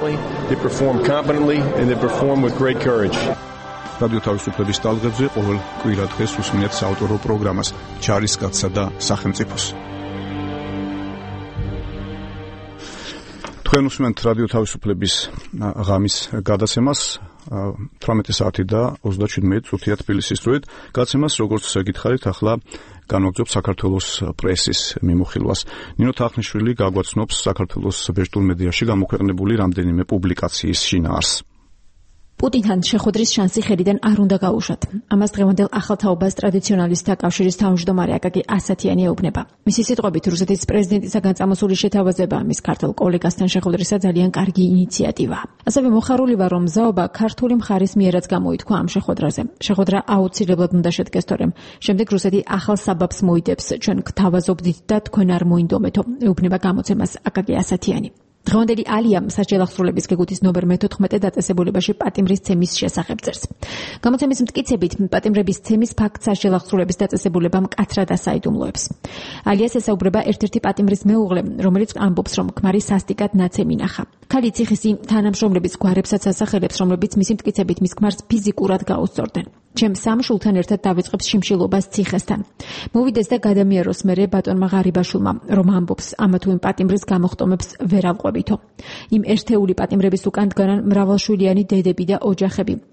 რადიო თავისუფლების ტალღებზე ყოველ კვირა დღეს უსმენთ საავტორო პროგრამას ჯარისკაცსა და სახელმწიფოს. თქვენ უსმენთ რადიო თავისუფლების ღამის გადაცემას 18 საათი და 37 წუთია თბილისის დროით. გადაცემას, როგორც გითხარით, ახლა განვაგრძობ საქართველოს პრესის მიმოხილვას. ნინო თახნიშვილი გაგვაცნობს საქართველოს ვერტულ მედიაში გამოქვეყნებული რამდენიმე პუბლიკაციის შინაარსს. პუტინთან შეხვედრის შანსი ხელიდან არ უნდა გაუშვათ. ამას დღევანდელ ახალ თაობას ტრადიციონალისტთა კავშირის თავმჯდომარე აკაკი ასათიანი ეუბნება. მისი სიტყვებით, რუსეთის პრეზიდენტისაგან წამოსული შეთავაზება მის ქართულ კოლეგასთან შეხვედრისა ძალიან კარგი ინიციატივაა. ასევე მოხარული ვარ, რომ მზაობა ქართული მხარის მიერაც გამოითქვა ამ შეხვედრაზე. შეხვედრა აუცილებლად უნდა შედგეს, თორემ შემდეგ რუსეთი ახალ საბაბს მოიდებს, ჩვენ გთავაზობდით და თქვენ არ მოინდომეთო, ეუბნება გამოცემას აკაკი ასათიანი. დღევანდელი ალია სასჯელ აღსრულების გეგუთის ნომერ მე-14 დაწესებულებაში პატიმრის ცემის შესახებ წერს. გამოცემის მტკიცებით, პატიმრების ცემის ფაქტს სასჯელ აღსრულების დაწესებულებამ მკაცრად ასაიდუმლოებს. ალიას ესაუბრება ერთ-ერთი პატიმრის მეუღლე, რომელიც ამბობს, რომ ქმარი სასტიკად ნაცემი ნახა. ქალი ციხისი თანამშრომლების გვარებსაც ასახელებს, რომლებიც მისი მტკიცებით მის ქმარს ფიზიკურად გაუსწორდნენ. ჩემ სამ შულთან ერთად დავიწყებს შიმშილობას ციხესთან. მოვიდეს და გადამიაროს მერე ბატონმა ღარიბაშვილმა, რომ ამბობს, ამა თუ იმ პატიმრის გამოხტომებს ვერ ავყვებითო. იმ ერთეული პატიმრების უკან დგანან მრავალშვილიანი დედები და ოჯახები.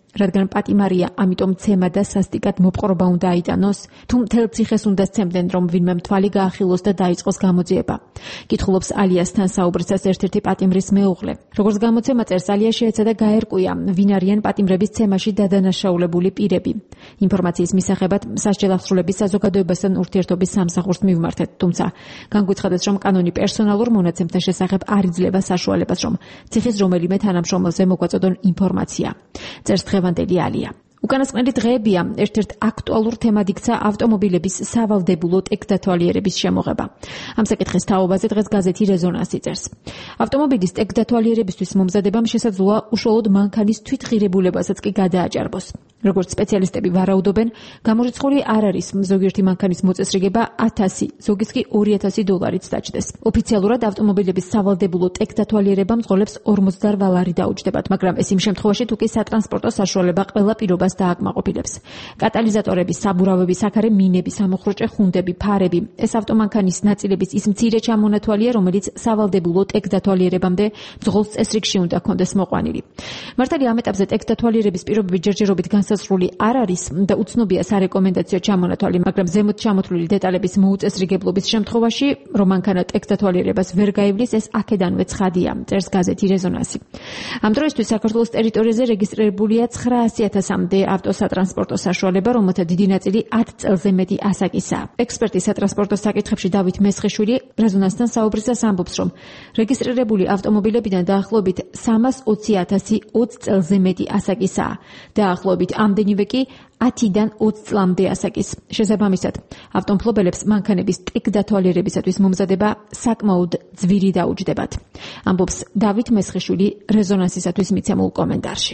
რადგან პატიმარია, ამიტომ ცემა და სასტიკად მოპყრობა უნდა აიტანოს, თუ მთელ ციხეს უნდა სცემდნენ, რომ ვინმე მთვალი გაახილოს და დაიწყოს გამოძიება. კითხულობს ალიასთან საუბრისას ერთ-ერთი პატიმრის მეუღლე. როგორც გამოცემა წერს, ალია შეეცადა გაერკვია, ვინ არიან პატიმრების ცემაში დადანაშაულებული პირები. ინფორმაციის მისაღებად სასჯელ აღსრულების საზოგადოებასთან ურთიერთობის სამსახურს მივმართეთ, თუმცა განგვიცხადეს, რომ კანონი პერსონალურ მონაცემთა შესახებ არ იძლევა საშუალებას, რომ ციხის რომელიმე თანამშრომელზე მოგვაწოდონ ინფორმაცია. წერს დღევანდელი ალია. უკანასკნელი დღეებია ერთ-ერთ აქტუალურ თემად იქცა ავტომობილების სავალდებულო ტექდათვალიერების შემოღება. ამ საკითხის თაობაზე დღეს გაზეთი რეზონანსი წერს. ავტომობილის ტექდათვალიერებისთვის მომზადებამ შესაძლოა უშუალოდ მანქანის თვითღირებულებასაც კი გადააჭარბოს. როგორც სპეციალისტები ვარაუდობენ, გამორიცხული არ არის ზოგიერთი მანქანის მოწესრიგება 1000, ზოგის კი $2000 დაჭდეს. ოფიციალურად ავტომობილების სავალდებულო ტექდათვალიერებამ მძღოლებს 48 ლარი დაუჯდებათ, მაგრამ ეს იმ შემთხვევაში, თუ კი სატრანსპორტო საშუალება ყველა პირობას დააკმაყოფილებს. კატალიზატორები, საბურავები, საქარე მინები, სამოხროჭე ხუნდები, ფარები, ეს ავტომანქანის ნაწილების ის მცირე ჩამონათვალია, რომელიც სავალდებულო ტექდათვალიერებამდე მძღოლს წესრიგში უნდა ჰქონდეს მოყვანილი. მართალია ამ ეტაპზე ტექდათვალიერების პირობები ჯერჯერობით განსაზღვრული არ არის და უცნობია სარეკომენდაციო ჩამონათვალი, მაგრამ ზემოთ ჩამოთვლილი დეტალების მოუწესრიგებლობის შემთხვევაში, რომ მანქანა ტექდათვალიერებას ვერ გაივლის, ეს აქედანვე ცხადია, წერს გაზეთი რეზონანსი. ამ დროისთვის საქართველოს ტერიტორიაზე რეგისტრირებულია 900,000-მდე ავტოსატრანსპორტო საშუალება, რომელთა დიდი ნაწილი 10 წელზე მეტი ასაკისაა. ექსპერტი სატრანსპორტო საკითხებში დავით მესხიშვილი რეზონანსთან საუბრისას ამბობს, რომ რეგისტრირებული ავტომობილებიდან დაახლოებით 320,000 20 წელზე მეტი ასაკისაა. დაახლოებით ამდენივე კი 10-დან 20 წლამდე ასაკის. შესაბამისად, ავტომფლობელებს მანქანების ტექდათვალიერებისათვის მომზადება საკმაოდ ძვირი დაუჯდებათ. ამბობს დავით მესხიშვილი რეზონანსისათვის მიცემულ კომენტარში.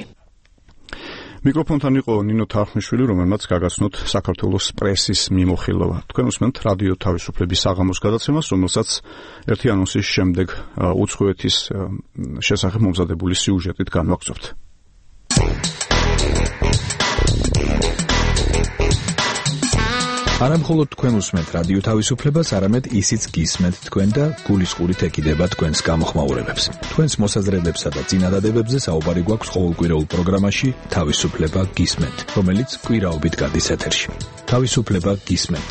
მიკროფონთან იყო ნინო თარხნიშვილი, რომელმაც გაგაცნოთ საქართველოს პრესის მიმოხილვა. თქვენ უსმენთ რადიო თავისუფლების საღამოს გადაცემას, რომელსაც ერთი ანონსის შემდეგ უცხოეთის შესახებ მომზადებული სიუჟეტით განვაგრძობთ. არამხოლოდ თქვენ უსმენთ რადიო თავისუფლებას, არამედ ისიც გისმენთ თქვენ და გულისყურით ეკიდება თქვენს გამოხმაურებებს. თქვენს მოსაზრებებსა და წინადადებებზე საუბარი გვაქვს ყოველკვირეულ პროგრამაში თავისუფლება გისმენთ, რომელიც კვირაობით გადის ეთერში. თავისუფლება გისმენთ.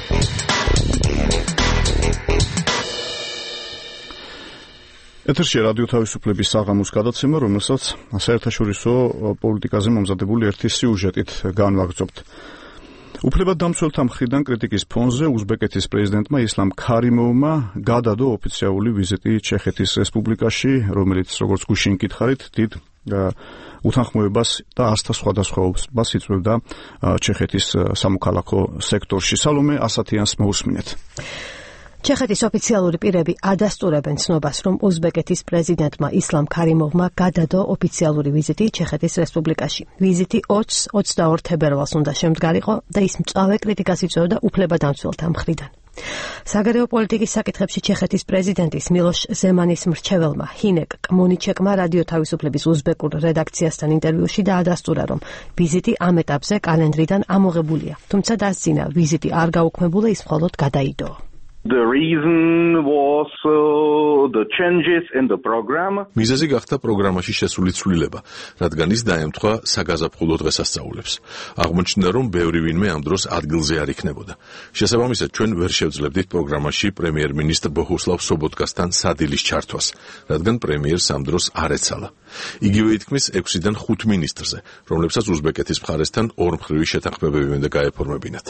ეთერში რადიო თავისუფლების საღამოს გადაცემა, რომელსაც საერთაშორისო პოლიტიკაზე მომზადებული ერთი სიუჟეტით განვაგრძობთ. უფლებადამცველთა მხრიდან კრიტიკის ფონზე უზბეკეთის პრეზიდენტმა ისლამ ქარიმოვმა გადადო ოფიციალური ვიზიტი ჩეხეთის რესპუბლიკაში, რომელიც როგორც გუშინ გითხარით, დიდ უთანხმოებას და ასთა სხვადასხვაობას იწვევდა ჩეხეთის სამოქალაქო სექტორში. სალომე ასათიანს მოусმინეთ. ჩეხეთის ოფიციალური პირები ადასტურებენ ცნობას, რომ უზბეკეთის პრეზიდენტმა ისლამ ქარიმოვმა გადადო ოფიციალური ვიზიტი ჩეხეთის რესპუბლიკაში. ვიზიტი 20-22 თებერვალს უნდა შემდგარიყო და ის მწვავე კრიტიკას იწვევდა უფლებადამცველთა მხრიდან. საგარეო პოლიტიკის საკითხებში ჩეხეთის პრეზიდენტის მილოშ ზემანის მრჩეველმა ჰინეკ კმონიჩეკმა რადიო თავისუფლების უზბეკურ რედაქციასთან ინტერვიუში დაადასტურა, რომ ვიზიტი ამ ეტაპზე კალენდრიდან ამოღებულია, თუმცა დასძინა, ვიზიტი არ გაუქმებულა, ის მხოლოდ გადაიდო. The reason was the changes in the program. მიზეზი გახდა პროგრამაში შესული ცვლილება, რადგან ის დაემთხვა საგაზაფხულო დღესასწაულებს. აღმოჩნდა, რომ ბევრი ვინმე ამ დროს ადგილზე არ იქნებოდა. შესაბამისად, ჩვენ ვერ შევძლებდით პროგრამაში პრემიერ-მინისტრ ბოჰუსლავ სობოტკასთან სადილის ჩართვას, რადგან პრემიერს ამ დროს არ ეცალა. იგივე ითქმის 6-დან 5 მინისტრზე, რომლებსაც უზბეკეთის მხარესთან ორმხრივი შეთანხმებები უნდა გაეფორმებინათ.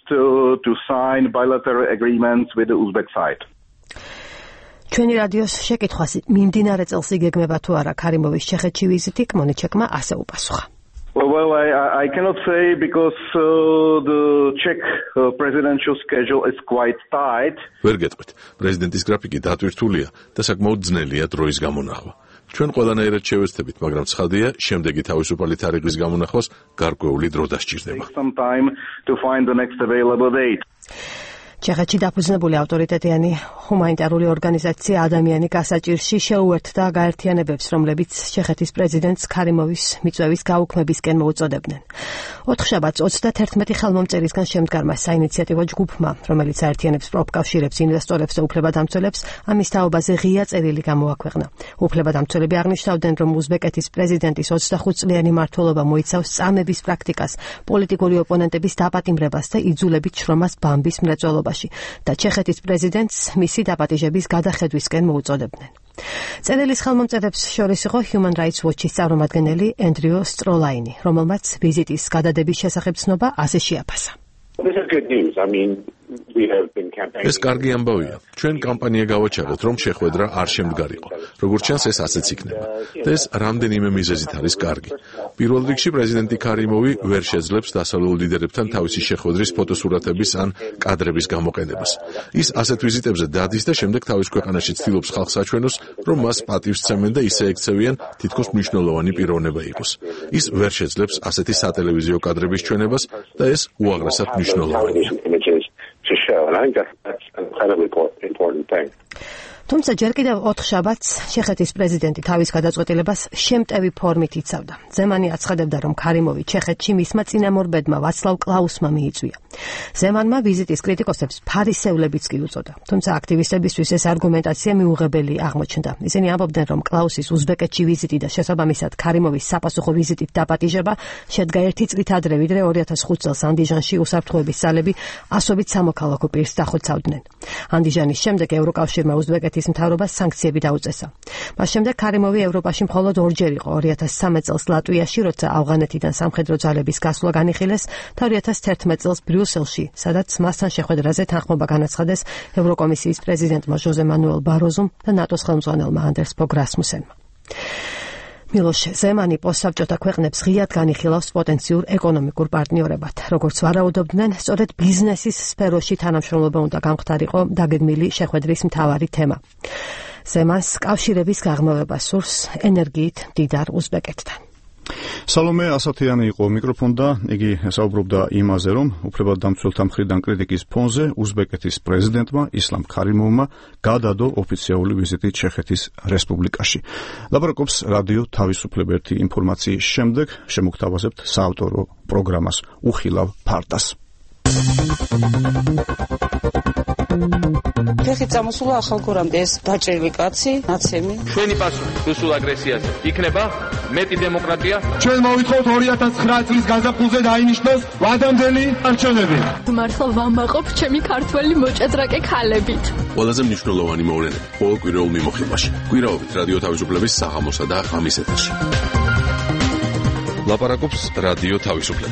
To sign bilateral agreements with the Uzbek side. ჩვენი რადიოს შეკითხვას მიმდინარე წელს იგეგმება თუ არა ქარიმოვის ჩეხეთში ვიზიტი, კმონიჩეკმა ასე უპასუხა. Well, I cannot say because the Czech presidential schedule is quite tight. ვერ გეტყვით, პრეზიდენტის გრაფიკი დატვირთულია და საკმაოდ ძნელია დროის გამონახვა. ჩვენ ყველანაირად შევეცდებით, მაგრამ ცხადია, შემდეგი თავისუფალი თარიღის გამონახვას გარკვეული დრო დასჭირდება. ჩეხეთში დაფუძნებული ავტორიტეტიანი ჰუმანიტარული ორგანიზაცია ადამიანი გასაჭირში შეუერთდა გაერთიანებებს, რომლებიც ჩეხეთის პრეზიდენტს ქარიმოვის მიწვევის გაუქმებისკენ მოუწოდებდნენ. ოთხშაბათს 31 ხელმომწერისგან შემდგარმა საინიციატივო ჯგუფმა, რომელიც აერთიანებს პროფკავშირებს, ინვესტორებს და უფლებადამცველებს, ამის თაობაზე ღია წერილი გამოაქვეყნა. უფლებადამცველები აღნიშნავდნენ, რომ უზბეკეთის პრეზიდენტის 25 წლიანი მმართველობა მოიცავს წამების პრაქტიკას, პოლიტიკური ოპონენტების დაპატიმრებას და იძულებით შრომას ბამბის მრეწველობაში და ჩეხეთის პრეზიდენტს მისი დაპატიჟების გადახედვისკენ მოუწოდებდნენ. წერილის ხელმომწერებს შორის იყო Human Rights Watch-ის წარმომადგენელი ენდრიუ სტროლაინი, რომელმაც ვიზიტის გადადების შესახებ ცნობა ასე შეაფასა. ეს კარგი ამბავია. ჩვენ კამპანია გავაჩაღეთ, რომ შეხვედრა არ შემდგარიყო. როგორც ჩანს, ეს ასეც იქნება. და ეს რამდენიმე მიზეზით არის კარგი. პირველ რიგში პრეზიდენტი ქარიმოვი ვერ შეძლებს დასავლელ ლიდერებთან თავისი შეხვედრის ფოტოსურათების ან კადრების გამოყენებას. ის ასეთ ვიზიტებზე დადის და შემდეგ თავის ქვეყანაში ცდილობს ხალხს აჩვენოს, რომ მას პატივს სცემენ და ისე ექცევიან, თითქოს მნიშვნელოვანი პიროვნება იყოს. ის ვერ შეძლებს ასეთი სატელევიზიო კადრების ჩვენებას და ეს უაღრესად მნიშვნელოვანია. And I think that's an incredibly important thing. თუმცა ჯერ კიდევ 4 შაბათს ჩეხეთის პრეზიდენტი თავის გადაწყვეტილებას შემტევი ფორმით იცავდა. ზემანი აცხადებდა, რომ ქარიმოვი ჩეხეთში მისმა წინამორბედმა ვაცლავ კლაუსმა მიიწვია. ზემანმა ვიზიტის კრიტიკოსებს ფარისევლებიც კი უწოდა. თუმცა აქტივისტებისთვის ეს არგუმენტაცია მიუღებელი აღმოჩნდა. ისინი ამბობდნენ, რომ კლაუსის უზბეკეთში ვიზიტი და შესაბამისად ქარიმოვის საპასუხო ვიზიტით დაპატიჟება შედგა 1 წლით ადრე, ვიდრე 2005 წელს ანდიჟანში უსაფრთხოების ძალები ასობით სამოქალაქო პირს დახოცავდნენ. ანდიჟანის შემდეგ ევროკავშირმა უზბეკეთის მთავრობას სანქციები დაუწესა. მას შემდეგ ქარიმოვი ევროპაში მხოლოდ ორჯერ იყო 2013 წელს ლატვიაში, როცა ავღანეთიდან სამხედრო ძალების გასვლა განიხილეს და 2011 წელს ბრიუსელში, სადაც მასთან შეხვედრაზე თანხმობა განაცხადეს ევროკომისიის პრეზიდენტმა ჟოზე მანუელ ბაროზუმ და ნატოს ხელმძღვანელმა ანდერს ფოგ რასმუსენმა. მილოშ ზემანი პოსტსაბჭოთა ქვეყნებს ღიად განიხილავს პოტენციურ ეკონომიკურ პარტნიორებად. როგორც ვარაუდობდნენ, სწორედ ბიზნესის სფეროში თანამშრომლობა უნდა გამხდარიყო დაგეგმილი შეხვედრის მთავარი თემა. ზემანს კავშირების გაღრმავება სურს ენერგიით მდიდარ უზბეკეთთან. სალომე ასათიანი იყო მიკროფონ და იგი საუბრობდა იმაზე, რომ უფლებადამცველთა მხრიდან კრიტიკის ფონზე უზბეკეთის პრეზიდენტმა ისლამ ქარიმოვმა გადადო ოფიციალური ვიზიტი ჩეხეთის რესპუბლიკაში. ლაპარაკობს რადიო თავისუფლება ერთი ინფორმაციის შემდეგ შემოგთავაზებთ საავტორო პროგრამას უხილავ ფარტას. ფეხი წამოსულა ახალგორამდე ეს დაჭრილი კაცი, ნაცემი. ჩვენი პასუხი რუსულ აგრესიაზე იქნება მეტი დემოკრატია. ჩვენ მოვითხოვთ 2009 წლის გაზაფხულზე დაინიშნოს ვადამდელი არჩევნები. მართლა ვამაყობ ჩემი ქართველი მოჭადრაკე ქალებით. ყველაზე მნიშვნელოვანი მოვლენები ყოველ კვირეულ მიმოხილვაში. კვირაობით რადიო თავისუფლების საღამოსა და ღამის ეთერში. ლაპარაკობს რადიო თავისუფლება.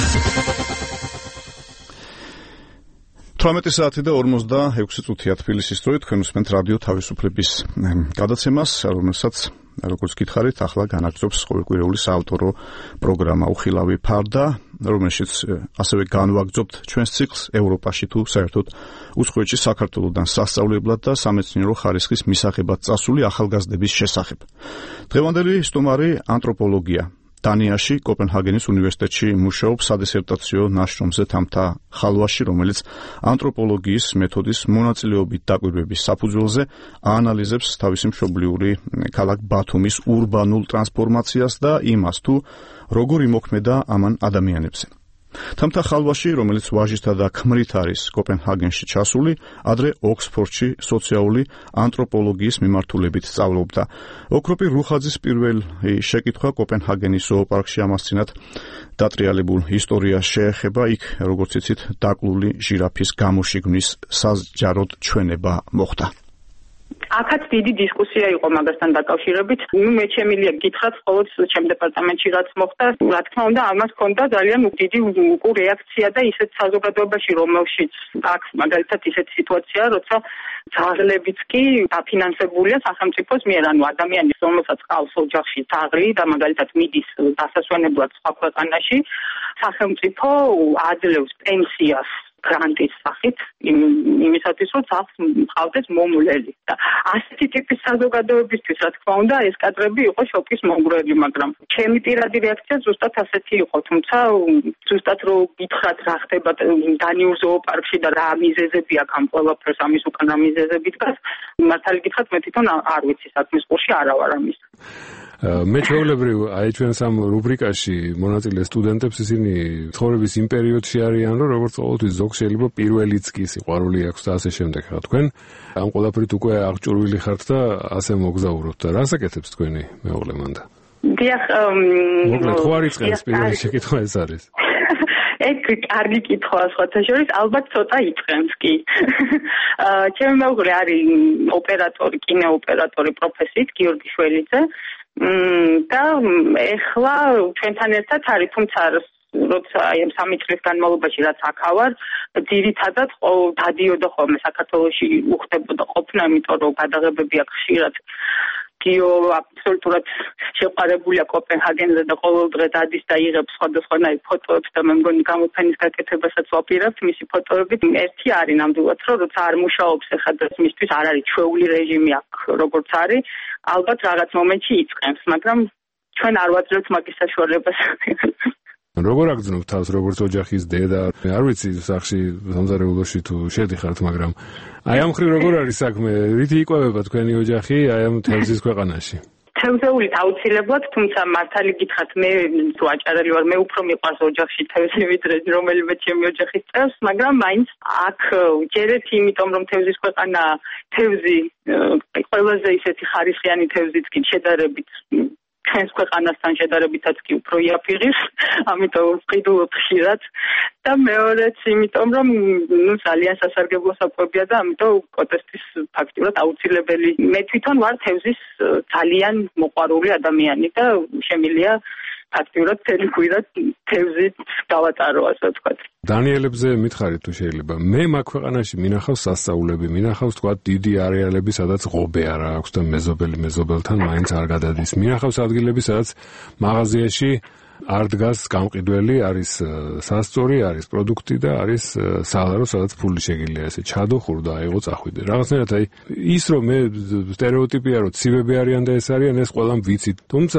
18 საათი და 46 წუთია თბილისის დროით თქვენ უსმენთ რადიო თავისუფლების გადაცემას, რომელსაც როგორც გითხარით, ახლა განაგრძობს ყოველკვირეული საავტორო პროგრამა უხილავი ფარდა, რომელშიც ასევე განვაგრძობთ ჩვენს ციკლს ევროპაში თუ საერთოდ უცხოეთში საქართველოსთან სასწავლებლად და სამეცნიერო ხარისხის მისაღებად წასული ახალგაზრდების შესახებ. დღევანდელი სტუმარი ანთროპოლოგია. დანიაში, კოპენჰაგენის უნივერსიტეტში მუშაობს სადისერტაციო ნაშრომზე თამთა ხალვაში, რომელიც ანთროპოლოგიის მეთოდის მონაწილეობით დაკვირვების საფუძველზე აანალიზებს თავისი მშობლიური ქალაქ ბათუმის ურბანულ ტრანსფორმაციას და იმას, თუ როგორ იმოქმედა ამან ადამიანებზე. თამთა ხალვაში, რომელიც ვაჟითა და ქმრით არის კოპენჰაგენში ჩასული, ადრე ოქსფორდში სოციალური ანთროპოლოგიის მიმართულებით სწავლობდა. ოქროპი რუხაძის პირველი შეკითხვა კოპენჰაგენის ზოოპარკში ამასწინათ დატრიალებულ ისტორიას შეეხება, იქ როგორც იცით, დაკლული ჟირაფის გამოშიგვის სასჯაროდ ჩვენება მოხდა. აქაც დიდი დისკუსია იყო მაგასთან დაკავშირებით. მე შემიძლია გითხრათ, ყოველ ჩემ დეპარტამენტში რაც მოხდა, რა თქმა უნდა, ამას ჰქონდა ძალიან დიდი რეაქცია და ისეთ საზოგადოებაში, რომელშიც აქვს მაგალითად ისეთი სიტუაცია, როცა ძაღლებიც კი დაფინანსებულია სახელმწიფოს მიერ, ანუ ადამიანის, რომელსაც ყავს ოჯახში ძაღლი და მაგალითად მიდის დასასვენებლად სხვა ქვეყანაში, სახელმწიფო აძლევს პენსიას გრანტის სახით იმისათვის, რომ სახლს მყავდეს მომვლელი. და ასეთი ტიპის საზოგადოებისთვის, რა თქმა უნდა, ეს კადრები იყო შოკის მომგვრელი, მაგრამ ჩემი პირადი რეაქცია ზუსტად ასეთი იყო, თუმცა ზუსტად რო გითხრათ რა ხდება დანიურ ზოოპარკში და რა მიზეზები აქვს ამ ყველაფერს, ამის უკან რა მიზეზები დგას, მართალი გითხრათ, მე თვითონ არ ვიცი საქმის ყურში არა ვარ ამის. მე ჩვეულებრივ აი ჩვენს ამ რუბრიკაში მონაწილე სტუდენტებს ისინი ცხოვრების იმ პერიოდში არიან, რომ როგორც ყოველთვის ზოგს შეიძლება პირველიც კი სიყვარული აქვს და ასე შემდეგ. ხა თქვენ ამ ყველაფრით უკვე აღჭურვილი ხართ და ასე მოგზაურობთ და რას აკეთებს თქვენი მეუღლე მანდა? დიახ, მოკლედ ხო არ იწყებს პირველი შეკითხვა ეს არის. ეს კარგი კითხვაა სხვათა შორის, ალბათ ცოტა იწყებს კი. ჩემი მეუღლე არის ოპერატორი, კინოოპერატორი პროფესიით, გიორგი შველიძე. და ეხლა ჩვენთან ერთად არის, თუმცა როცა აი ამ 3 წლის განმავლობაში რაც აქავარ, ძირითადად დადიოდა ხოლმე საქართველოში უხდებოდა ყოფნა, იმიტომ რომ გადაღებები აქ ხშირად გიო აბსოლუტურად შეყარებულია კოპენჰაგენზე და ყოველ დღე დადის და იღებს სხვადასხვანაირ ფოტოებს და მე მგონი გამოფენის გაკეთებასაც ვაპირებთ მისი ფოტოებით. ერთი არის ნამდვილად, რომ როცა არ მუშაობს ახლა და მისთვის არ არის ჩვეული რეჟიმი აქ როგორც არის, ალბათ რაღაც მომენტში იწყებს, მაგრამ ჩვენ არ ვაძლევთ მაგის საშუალებას. როგორ აგრძნობთ თავს როგორც ოჯახის დედა? არ ვიცი სახში სამზარეულოში თუ შედიხართ, მაგრამ აი ამ ხრივ როგორ არის საქმე? რითი იკვებება თქვენი ოჯახი აი ამ თევზის ქვეყანაში? თევზეულით აუცილებლად, თუმცა მართალი გითხრათ, მე თუ აჭარელი ვარ, მე უფრო მიყვარს ოჯახში თევზი ვიდრე რომელიმე ჩემი ოჯახის წევრს, მაგრამ მაინც აქ ჯერეთ იმიტომ რომ თევზის ქვეყანა, თევზი ყველაზე ისეთი ხარისხიანი თევზიც კი შედარებით ჩვენს ქვეყანასთან შედარებითაც კი უფრო იაფიღის, ამიტომ ვყიდულობ ხშირად და მეორეც იმიტომ რომ ძალიან სასარგებლო საკვებია და ამიტომ პროტესტის ფაქტიურად აუცილებელი. მე თვითონ ვარ თევზის ძალიან მოყვარული ადამიანი და შემიძლია ფაქტიურად მთელი კვირა თევზით დავატარო, ასე ვთქვათ. დანიელებზე მითხარით თუ შეიძლება. მე მაგ ქვეყანაში მინახავს სასწაულები, მინახავს თქვა დიდი არეალები, სადაც ღობე არ აქვს და მეზობელი მეზობელთან მაინც არ გადადის. მინახავს ადგილები, სადაც მაღაზიაში არ დგას გამყიდველი, არის სასწორი, არის პროდუქტი და არის სალარო, სადაც ფული შეგიძლია ესე ჩადო, ხურდა, აიღო, წახვიდე. რაღაცნაირად აი ის რომ მე სტერეოტიპია, რომ ცივები არიან და ეს არიან, ეს ყველამ ვიცით. თუმცა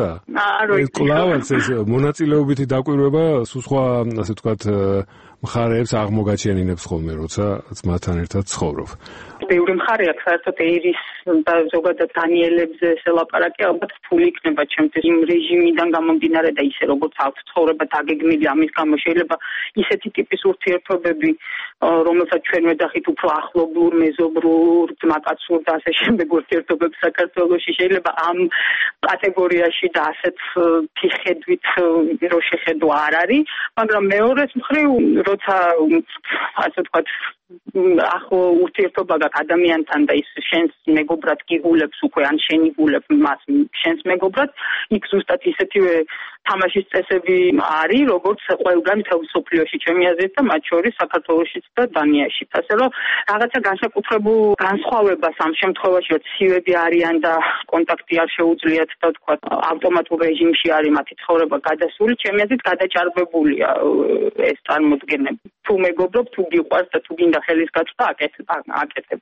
კლავაც ეს მონაწილეობითი დაკვირვება სულ სხვა, ასე ვთქვათ, მხარეებს აღმოგაჩენინებს ხოლმე, როცა ძმათან ერთად ცხოვრობ. ბევრი მხარე აქვს, საერთოდ ეირის და ზოგადად დანიელებზე ელაპარაკე, ალბათ ფული იქნება ჩემთვის იმ რეჟიმიდან გამომდინარე და ისე როგორც აქვს ცხოვრება დაგეგმილი, ამის გამო შეიძლება ისეთი ტიპის ურთიერთობები, რომელსაც ჩვენ ვეძახით უფრო ახლობლურ, მეზობრურ, ძმაკაცურ და ასე შემდეგ ურთიერთობებს საქართველოში შეიძლება ამ კატეგორიაში და ასეთ ხედვით რო შეხედვა არ არის, მაგრამ მეორეს მხრივ როცა ასე ვთქვათ ახლო ურთიერთობა გაქვს ადამიანთან და ის შენს მეგობრად გიგულებს უკვე ან შენი გულებს მას შენს მეგობრად, იქ ზუსტად ისეთივე თამაშის წესები არის, როგორც ყველგან მთელ მსოფლიოში ჩემი აზრით და მათ შორის საქართველოშიც და დანიაშიც. ასე რომ რაღაცა განსაკუთრებულ განსხვავებას ამ შემთხვევაში, რომ ცივები არიან და კონტაქტი არ შეუძლიათ და თქვა ავტომატურ რეჟიმში არის მათი ცხოვრება გადასული, ჩემი აზრით გადაჭარბებულია ეს წარმოდგენები. თუ მეგობრობ, თუ გიყვარს და თუ გინდა ხელის გაწვა, აკეთებ.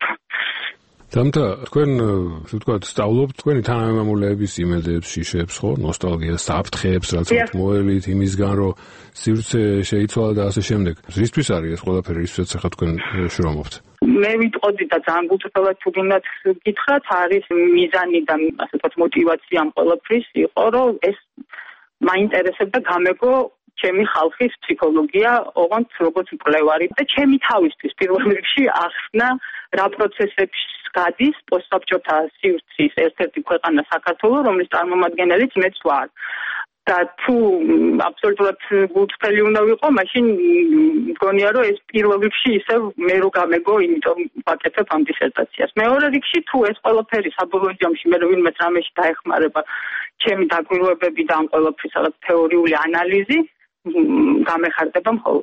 თუმცა თქვენ ასე ვთქვათ, სწავლობთ თქვენი თანამემამულეების იმედებს, შიშებს, ხო, ნოსტალგიას, საფრთხეებს, რაც მოელით იმისგან, რომ სივრცე შეიცვალა და ასე შემდეგ. რისთვის არის ეს ყველაფერი, რისთვისაც ახლა თქვენ შრომობთ? მე ვიტყოდი და ძალიან გულწრფელად თუ გინდათ გითხრათ, არის მიზანი და ასე ვთქვათ мотиваცია ამ ყველაფრის იყო, რომ ეს მაინტერესებდა გამეგო ჩემი ხალხის ფსიქოლოგია, ოღონდ როგორც მკვლევარი და ჩემი თავისთვის პირველ რიგში ახსნა რა პროცესებში გადის პოსტსაბჭოთა სივრცის ერთ-ერთი ქვეყანა საქართველო, რომლის წარმომადგენელიც მეც ვარ. და თუ აბსოლუტურად გულწრფელი უნდა ვიყო, მაშინ მგონია, რომ ეს პირველ რიგში ისევ მე რო გამეგო, იმიტომ ვაკეთებ ამ დისერტაციას. მეორე რიგში თუ ეს ყველაფერი საბოლოო ჯამში მე ვინმეს რამეში დაეხმარება ჩემი დაკვირვებები და ამ ყველაფრის რაღაც თეორიული ანალიზი გამეხარდება მხოლოდ.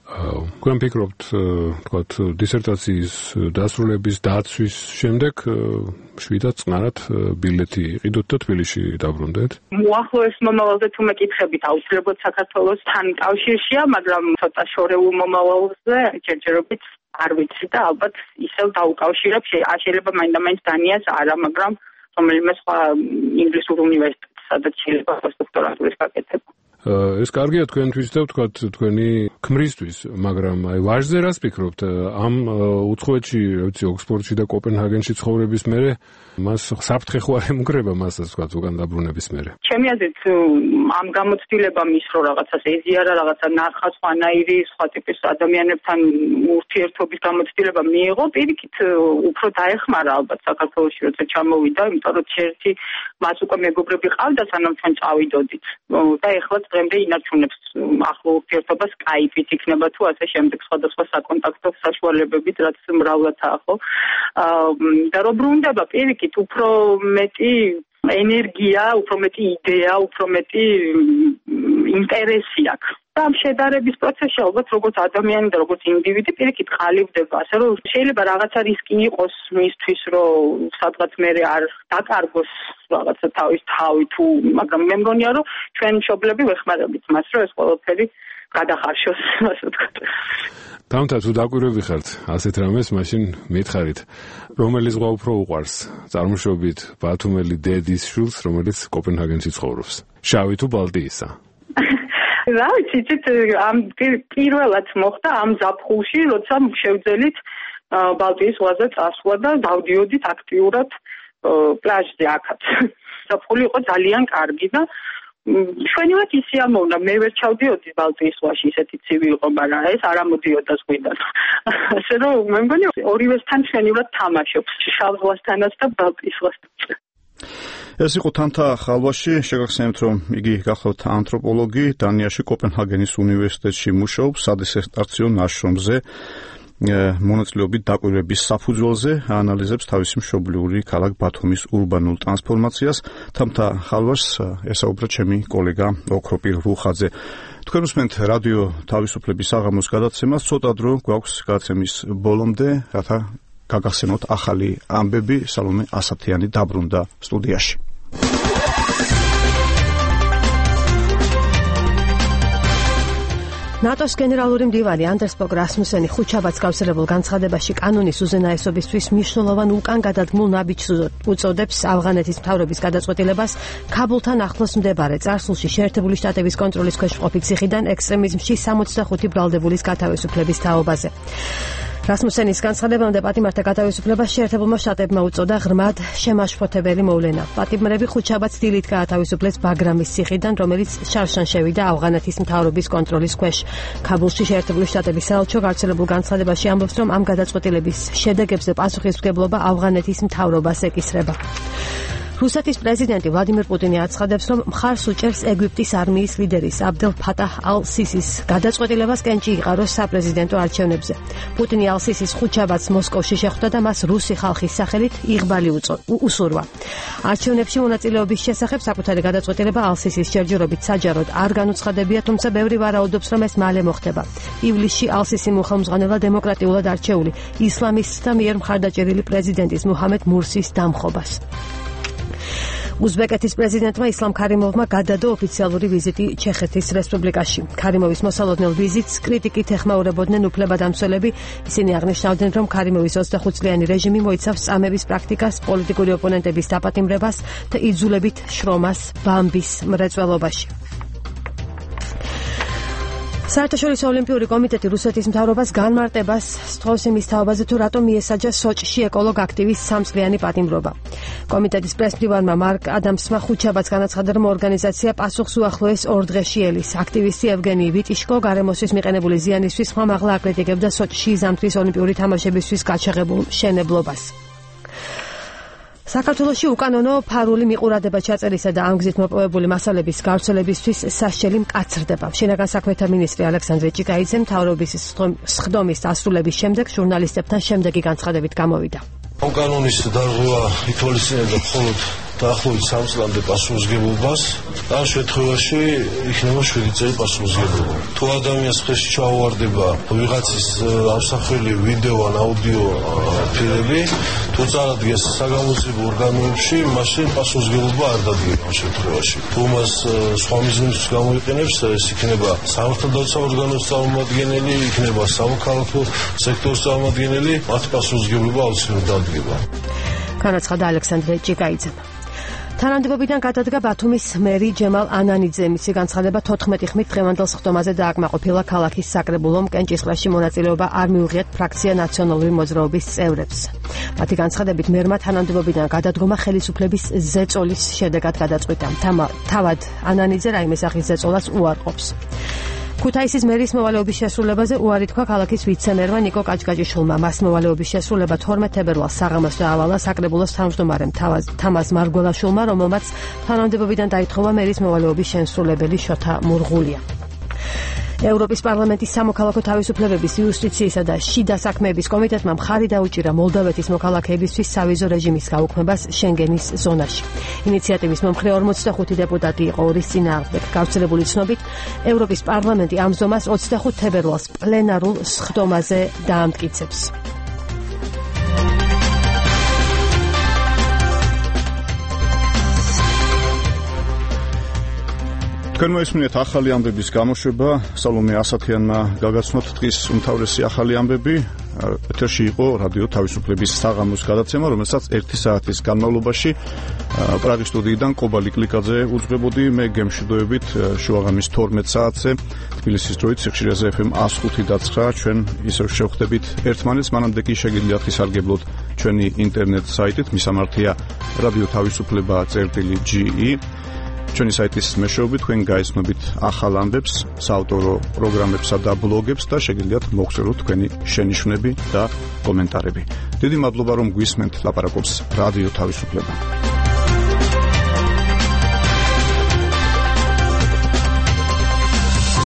თქვენ ფიქრობთ, თქვათ, დისერტაციის დასრულების დაცვის შემდეგ შვიდად წყნარად ბილეთი იყიდოთ და თბილისში დაბრუნდეთ? უახლოეს მომავალზე თუ მეკითხებით, აუცილებლად საქართველოსთან კავშირშია, მაგრამ ცოტა შორეულ მომავალზე ჯერჯერობით არ ვიცი და ალბათ ისევ დაუკავშირებ, შეიძლება მაინდა-მაინც დანიას არა, მაგრამ რომელიმე სხვა ინგლისურ უნივერსიტეტს, სადაც შეიძლება პოსტდოქტორატურის გაკეთება. ეს კარგია თქვენთვის და ვთქვათ თქვენი ქმრისთვის, მაგრამ აი ვაჟზე რას ფიქრობთ? ამ უცხოეთში, ვიცი, ოქსფორდში და კოპენჰაგენში ცხოვრების მერე მას საფრთხე ხო არ ემუქრება მასაც, ვთქვათ, უკან დაბრუნების მერე? ჩემი აზრით, ამ გამოცდილებამ ის რო რაღაცას ეზიარა, რაღაცა ნახა სხვანაირი, სხვა ტიპის ადამიანებთან ურთიერთობის გამოცდილება მიიღო, პირიქით უფრო დაეხმარა ალბათ საქართველოში, როცა ჩამოვიდა, იმიტომ რომ ერთი მას უკვე მეგობრები ყავდა, სანამ ჩვენ წავიდოდით. და ეხლა დღემდე ინარჩუნებს ახლო ურთიერთობას Skype-ით იქნება თუ ასე შემდეგ სხვადასხვა საკონტაქტო საშუალებებით, რაც მრავლადაა ხო. და რო ბრუნდება პირიქით უფრო მეტი ენერგია, უფრო მეტი იდეა, უფრო მეტი ინტერესი აქვს. და ამ შედარების პროცესში ალბათ როგორც ადამიანი და როგორც ინდივიდი პირიქით ყალიბდება, ასე რომ შეიძლება რაღაცა რისკი იყოს მისთვის, რომ სადღაც მერე არ დაკარგოს რაღაცა თავის თავი თუ, მაგრამ მე მგონია, რომ ჩვენ მშობლები ვეხმარებით მას, რომ ეს ყველაფერი გადახარშოს, ასე ვთქვათ. თამთა თუ დაკვირვები ხართ ასეთ რამეს, მაშინ მითხარით, რომელი ზღვა უფრო უყვარს? წარმოშობით ბათუმელი დედის შვილს, რომელიც კოპენჰაგენში ცხოვრობს. შავი თუ ბალტიისა? რა ვიცი, ამ პირველად მოხდა ამ ზაფხულში, როცა შევძელით ბალტიის ზღვაზე წასვლა და დავდიოდით აქტიურად პლაჟზე აქაც. ზაფხული იყო ძალიან კარგი და ჩვენივად ისი ამოვნა, მე ვერ ჩავდიოდი ბალტიის ზღვაში, ისეთი ცივი იყო, მაგრამ ეს არ ამოდიოდა ზღვიდან. ასე რომ მე მგონი ორივესთან ჩვენივად თამაშობს, შავ ზღვასთანაც და ბალტიის ზღვასთან. ეს იყო თამთა ხალვაში, შეგახსენებთ, რომ იგი გახლავთ ანთროპოლოგი, დანიაში კოპენჰაგენის უნივერსიტეტში მუშაობს სადისერტაციო ნაშრომზე, მონაწილეობით დაკვირვების საფუძველზე, აანალიზებს თავისი მშობლიური ქალაქ ბათუმის ურბანულ ტრანსფორმაციას. თამთა ხალვას ესაუბრა ჩემი კოლეგა ოქროპირ რუხაძე. თქვენ უსმენთ რადიო თავისუფლების საღამოს გადაცემას, ცოტა დრო გვაქვს გადაცემის ბოლომდე, რათა გაგახსენოთ ახალი ამბები. სალომე ასათიანი დაბრუნდა სტუდიაში. ნატოს გენერალური მდივანი ანდერს ბოგ რასმუსენი ხუთშაბათს გავრცელებულ განცხადებაში კანონის უზენაესობისთვის მნიშვნელოვან უკან გადადგმულ ნაბიჯს უწოდებს ავღანეთის მთავრობის გადაწყვეტილებას ქაბულთან ახლოს მდებარე წარსულში შეერთებული შტატების კონტროლის ქვეშ მყოფი ციხიდან ექსტრემიზმში 65 ბრალდებულის გათავისუფლების თაობაზე. რასმუსენის განცხადებამდე პატიმართა გათავისუფლებას შეერთებულმა შტატებმა უწოდა ღრმად შემაშფოთებელი მოვლენა. პატიმრები ხუთშაბათს დილით გაათავისუფლეს ბაგრამის ციხიდან, რომელიც შარშან შევიდა ავღანეთის მთავრობის კონტროლის ქვეშ. ქაბულში შეერთებული შტატების საელჩო გავრცელებულ განცხადებაში ამბობს, რომ ამ გადაწყვეტილების შედეგებზე პასუხისმგებლობა ავღანეთის მთავრობას ეკისრება. რუსეთის პრეზიდენტი ვლადიმერ პუტინი აცხადებს, რომ მხარს უჭერს ეგვიპტის არმიის ლიდერის აბდელ ფატაჰ ალ-სისის გადაწყვეტილებას კენჭი იყაროს საპრეზიდენტო არჩევნებზე. პუტინი ალ-სისის ხუთშაბათს მოსკოვში შეხვდა და მას რუსი ხალხის სახელით იღბალი უსურვა. არჩევნებში მონაწილეობის შესახებ საკუთარი გადაწყვეტილება ალ-სისის ჯერჯერობით საჯაროდ არ განუცხადებია, თუმცა ბევრი ვარაუდობს, რომ ეს მალე მოხდება. ივლისში ალ-სისი მუხელმძღვანელა დემოკრატიულად არჩეული ისლამისტთა მიერ მხარდაჭერილი პრეზიდენტის მუჰამედ მურსის დამხობას. უზბეკეთის პრეზიდენტმა ისლამ ქარიმოვმა გადადო ოფიციალური ვიზიტი ჩეხეთის რესპუბლიკაში. ქარიმოვის მოსალოდნელ ვიზიტს კრიტიკით ეხმაურებოდნენ უფლებადამცველები. ისინი აღნიშნავდნენ, რომ ქარიმოვის 25 წლიანი რეჟიმი მოიცავს წამების პრაქტიკას, პოლიტიკური ოპონენტების დაპატიმრებას და იძულებით შრომას ბამბის მრეწველობაში. საერთაშორისო ოლიმპიური კომიტეტი რუსეთის მთავრობას განმარტებას სთხოვს იმის თაობაზე, თუ რატომ მიესაჯა სოჭში ეკოლოგ აქტივისტს 3 წლიანი პატიმრობა. კომიტეტის პრესმდივანმა მარკ ადამსმა ხუთშაბათს განაცხადა, რომ ორგანიზაცია პასუხს უახლოეს 2 დღეში ელის. აქტივისტი ევგენი ვიტიშკო გარემოსთვის მიყენებული ზიანისთვის ხმამაღლა აკრიტიკებდა სოჭში ზამთრის ოლიმპიური თამაშებისთვის გაჩაღებულ მშენებლობას. საქართველოში უკანონო ფარული მიყურადება ჩაწერისა და ამ გზით მოპოვებული მასალების გავრცელებისთვის სასჯელი მკაცრდება. შინაგან საქმეთა მინისტრი ალექსანდრე ჭიკაიძე მთავრობის სხდომის დასრულების შემდეგ ჟურნალისტებთან შემდეგი განცხადებით გამოვიდა. ამ კანონის დარღვევა ითვალისწინებდა მხოლოდ დაახლოებით 3 წლამდე პასუხისმგებლობას და შემთხვევაში იქნება 7 წელი პასუხისმგებლობა. თუ ადამიანს ხელში ჩაუვარდება ვიღაცის ამსახველი ვიდეო ან აუდიო ფილმები, თუ წარადგენს საგამოძიებო ორგანოებში, მაშინ პასუხისმგებლობა არ დადგება ამ შემთხვევაში. თუ მას სხვა მიზნისთვის გამოიყენებს, ეს იქნება სამართალდაცვა ორგანოს წარმომადგენელი, იქნება სამოქალაქო სექტორის წარმომადგენელი, მათ პასუხისმგებლობა აუცილებლად დადგება. განაცხადა ალექსანდრე ჭიკაიძემ. თანამდებობიდან გადადგა ბათუმის მერი ჯემალ ანანიძე. მისი განცხადება 14 ხმით დღევანდელ სხდომაზე დააკმაყოფილა ქალაქის საკრებულომ. კენჭისყრაში მონაწილეობა არ მიუღიათ ფრაქცია ნაციონალური მოძრაობის წევრებს. მათი განცხადებით მერმა თანამდებობიდან გადადგომა ხელისუფლების ზეწოლის შედეგად გადაწყვიტა. თავად ანანიძე რაიმე სახის ზეწოლას უარყოფს. ქუთაისის მერის მოვალეობის შესრულებაზე უარი თქვა ქალაქის ვიცე-მერმა ნიკო კაჭკაჭიშვილმა. მას მოვალეობის შესრულება 12 თებერვალს საღამოს დაავალა საკრებულოს თავმჯდომარემ თამაზ მარგველაშვილმა, რომელმაც თანამდებობიდან დაითხოვა მერის მოვალეობის შემსრულებელი შოთა მურღულია. ევროპის პარლამენტის სამოქალაქო თავისუფლებების, იუსტიციისა და შიდა საქმეების კომიტეტმა მხარი დაუჭირა მოლდავეთის მოქალაქეებისთვის სავიზო რეჟიმის გაუქმებას შენგენის ზონაში. ინიციატივის მომხრე 45 დეპუტატი იყო ორის წინააღმდეგ. გავრცელებული ცნობით, ევროპის პარლამენტი ამ ზომას 25 თებერვალს პლენარულ სხდომაზე დაამტკიცებს. თქვენ მოისმინეთ ახალი ამბების გამოშვება. სალომე ასათიანმა გაგაცნოთ დღის უმთავრესი ახალი ამბები. ეთერში იყო რადიო თავისუფლების საღამოს გადაცემა, რომელსაც 1 საათის განმავლობაში პრაღის სტუდიიდან კობა ლიკლიკაძე უძღვებოდი. მე გემშვიდობებით შუაღამის 12 საათზე თბილისის დროით სიხშირეზე FM 105.9 ჩვენ ისევ შევხვდებით ერთმანეთს. მანამდე კი შეგიძლიათ ისარგებლოთ ჩვენი ინტერნეტ საიტით, მისამართია რადიო თავისუფლება.ge. ჩვენი საიტის მეშვეობით თქვენ გაიცნობით ახალ ამბებს, საავტორო პროგრამებსა და ბლოგებს და შეგიძლიათ მოგწეროთ თქვენი შენიშვნები და კომენტარები. დიდი მადლობა რომ გვისმენთ, ლაპარაკობს რადიო თავისუფლება.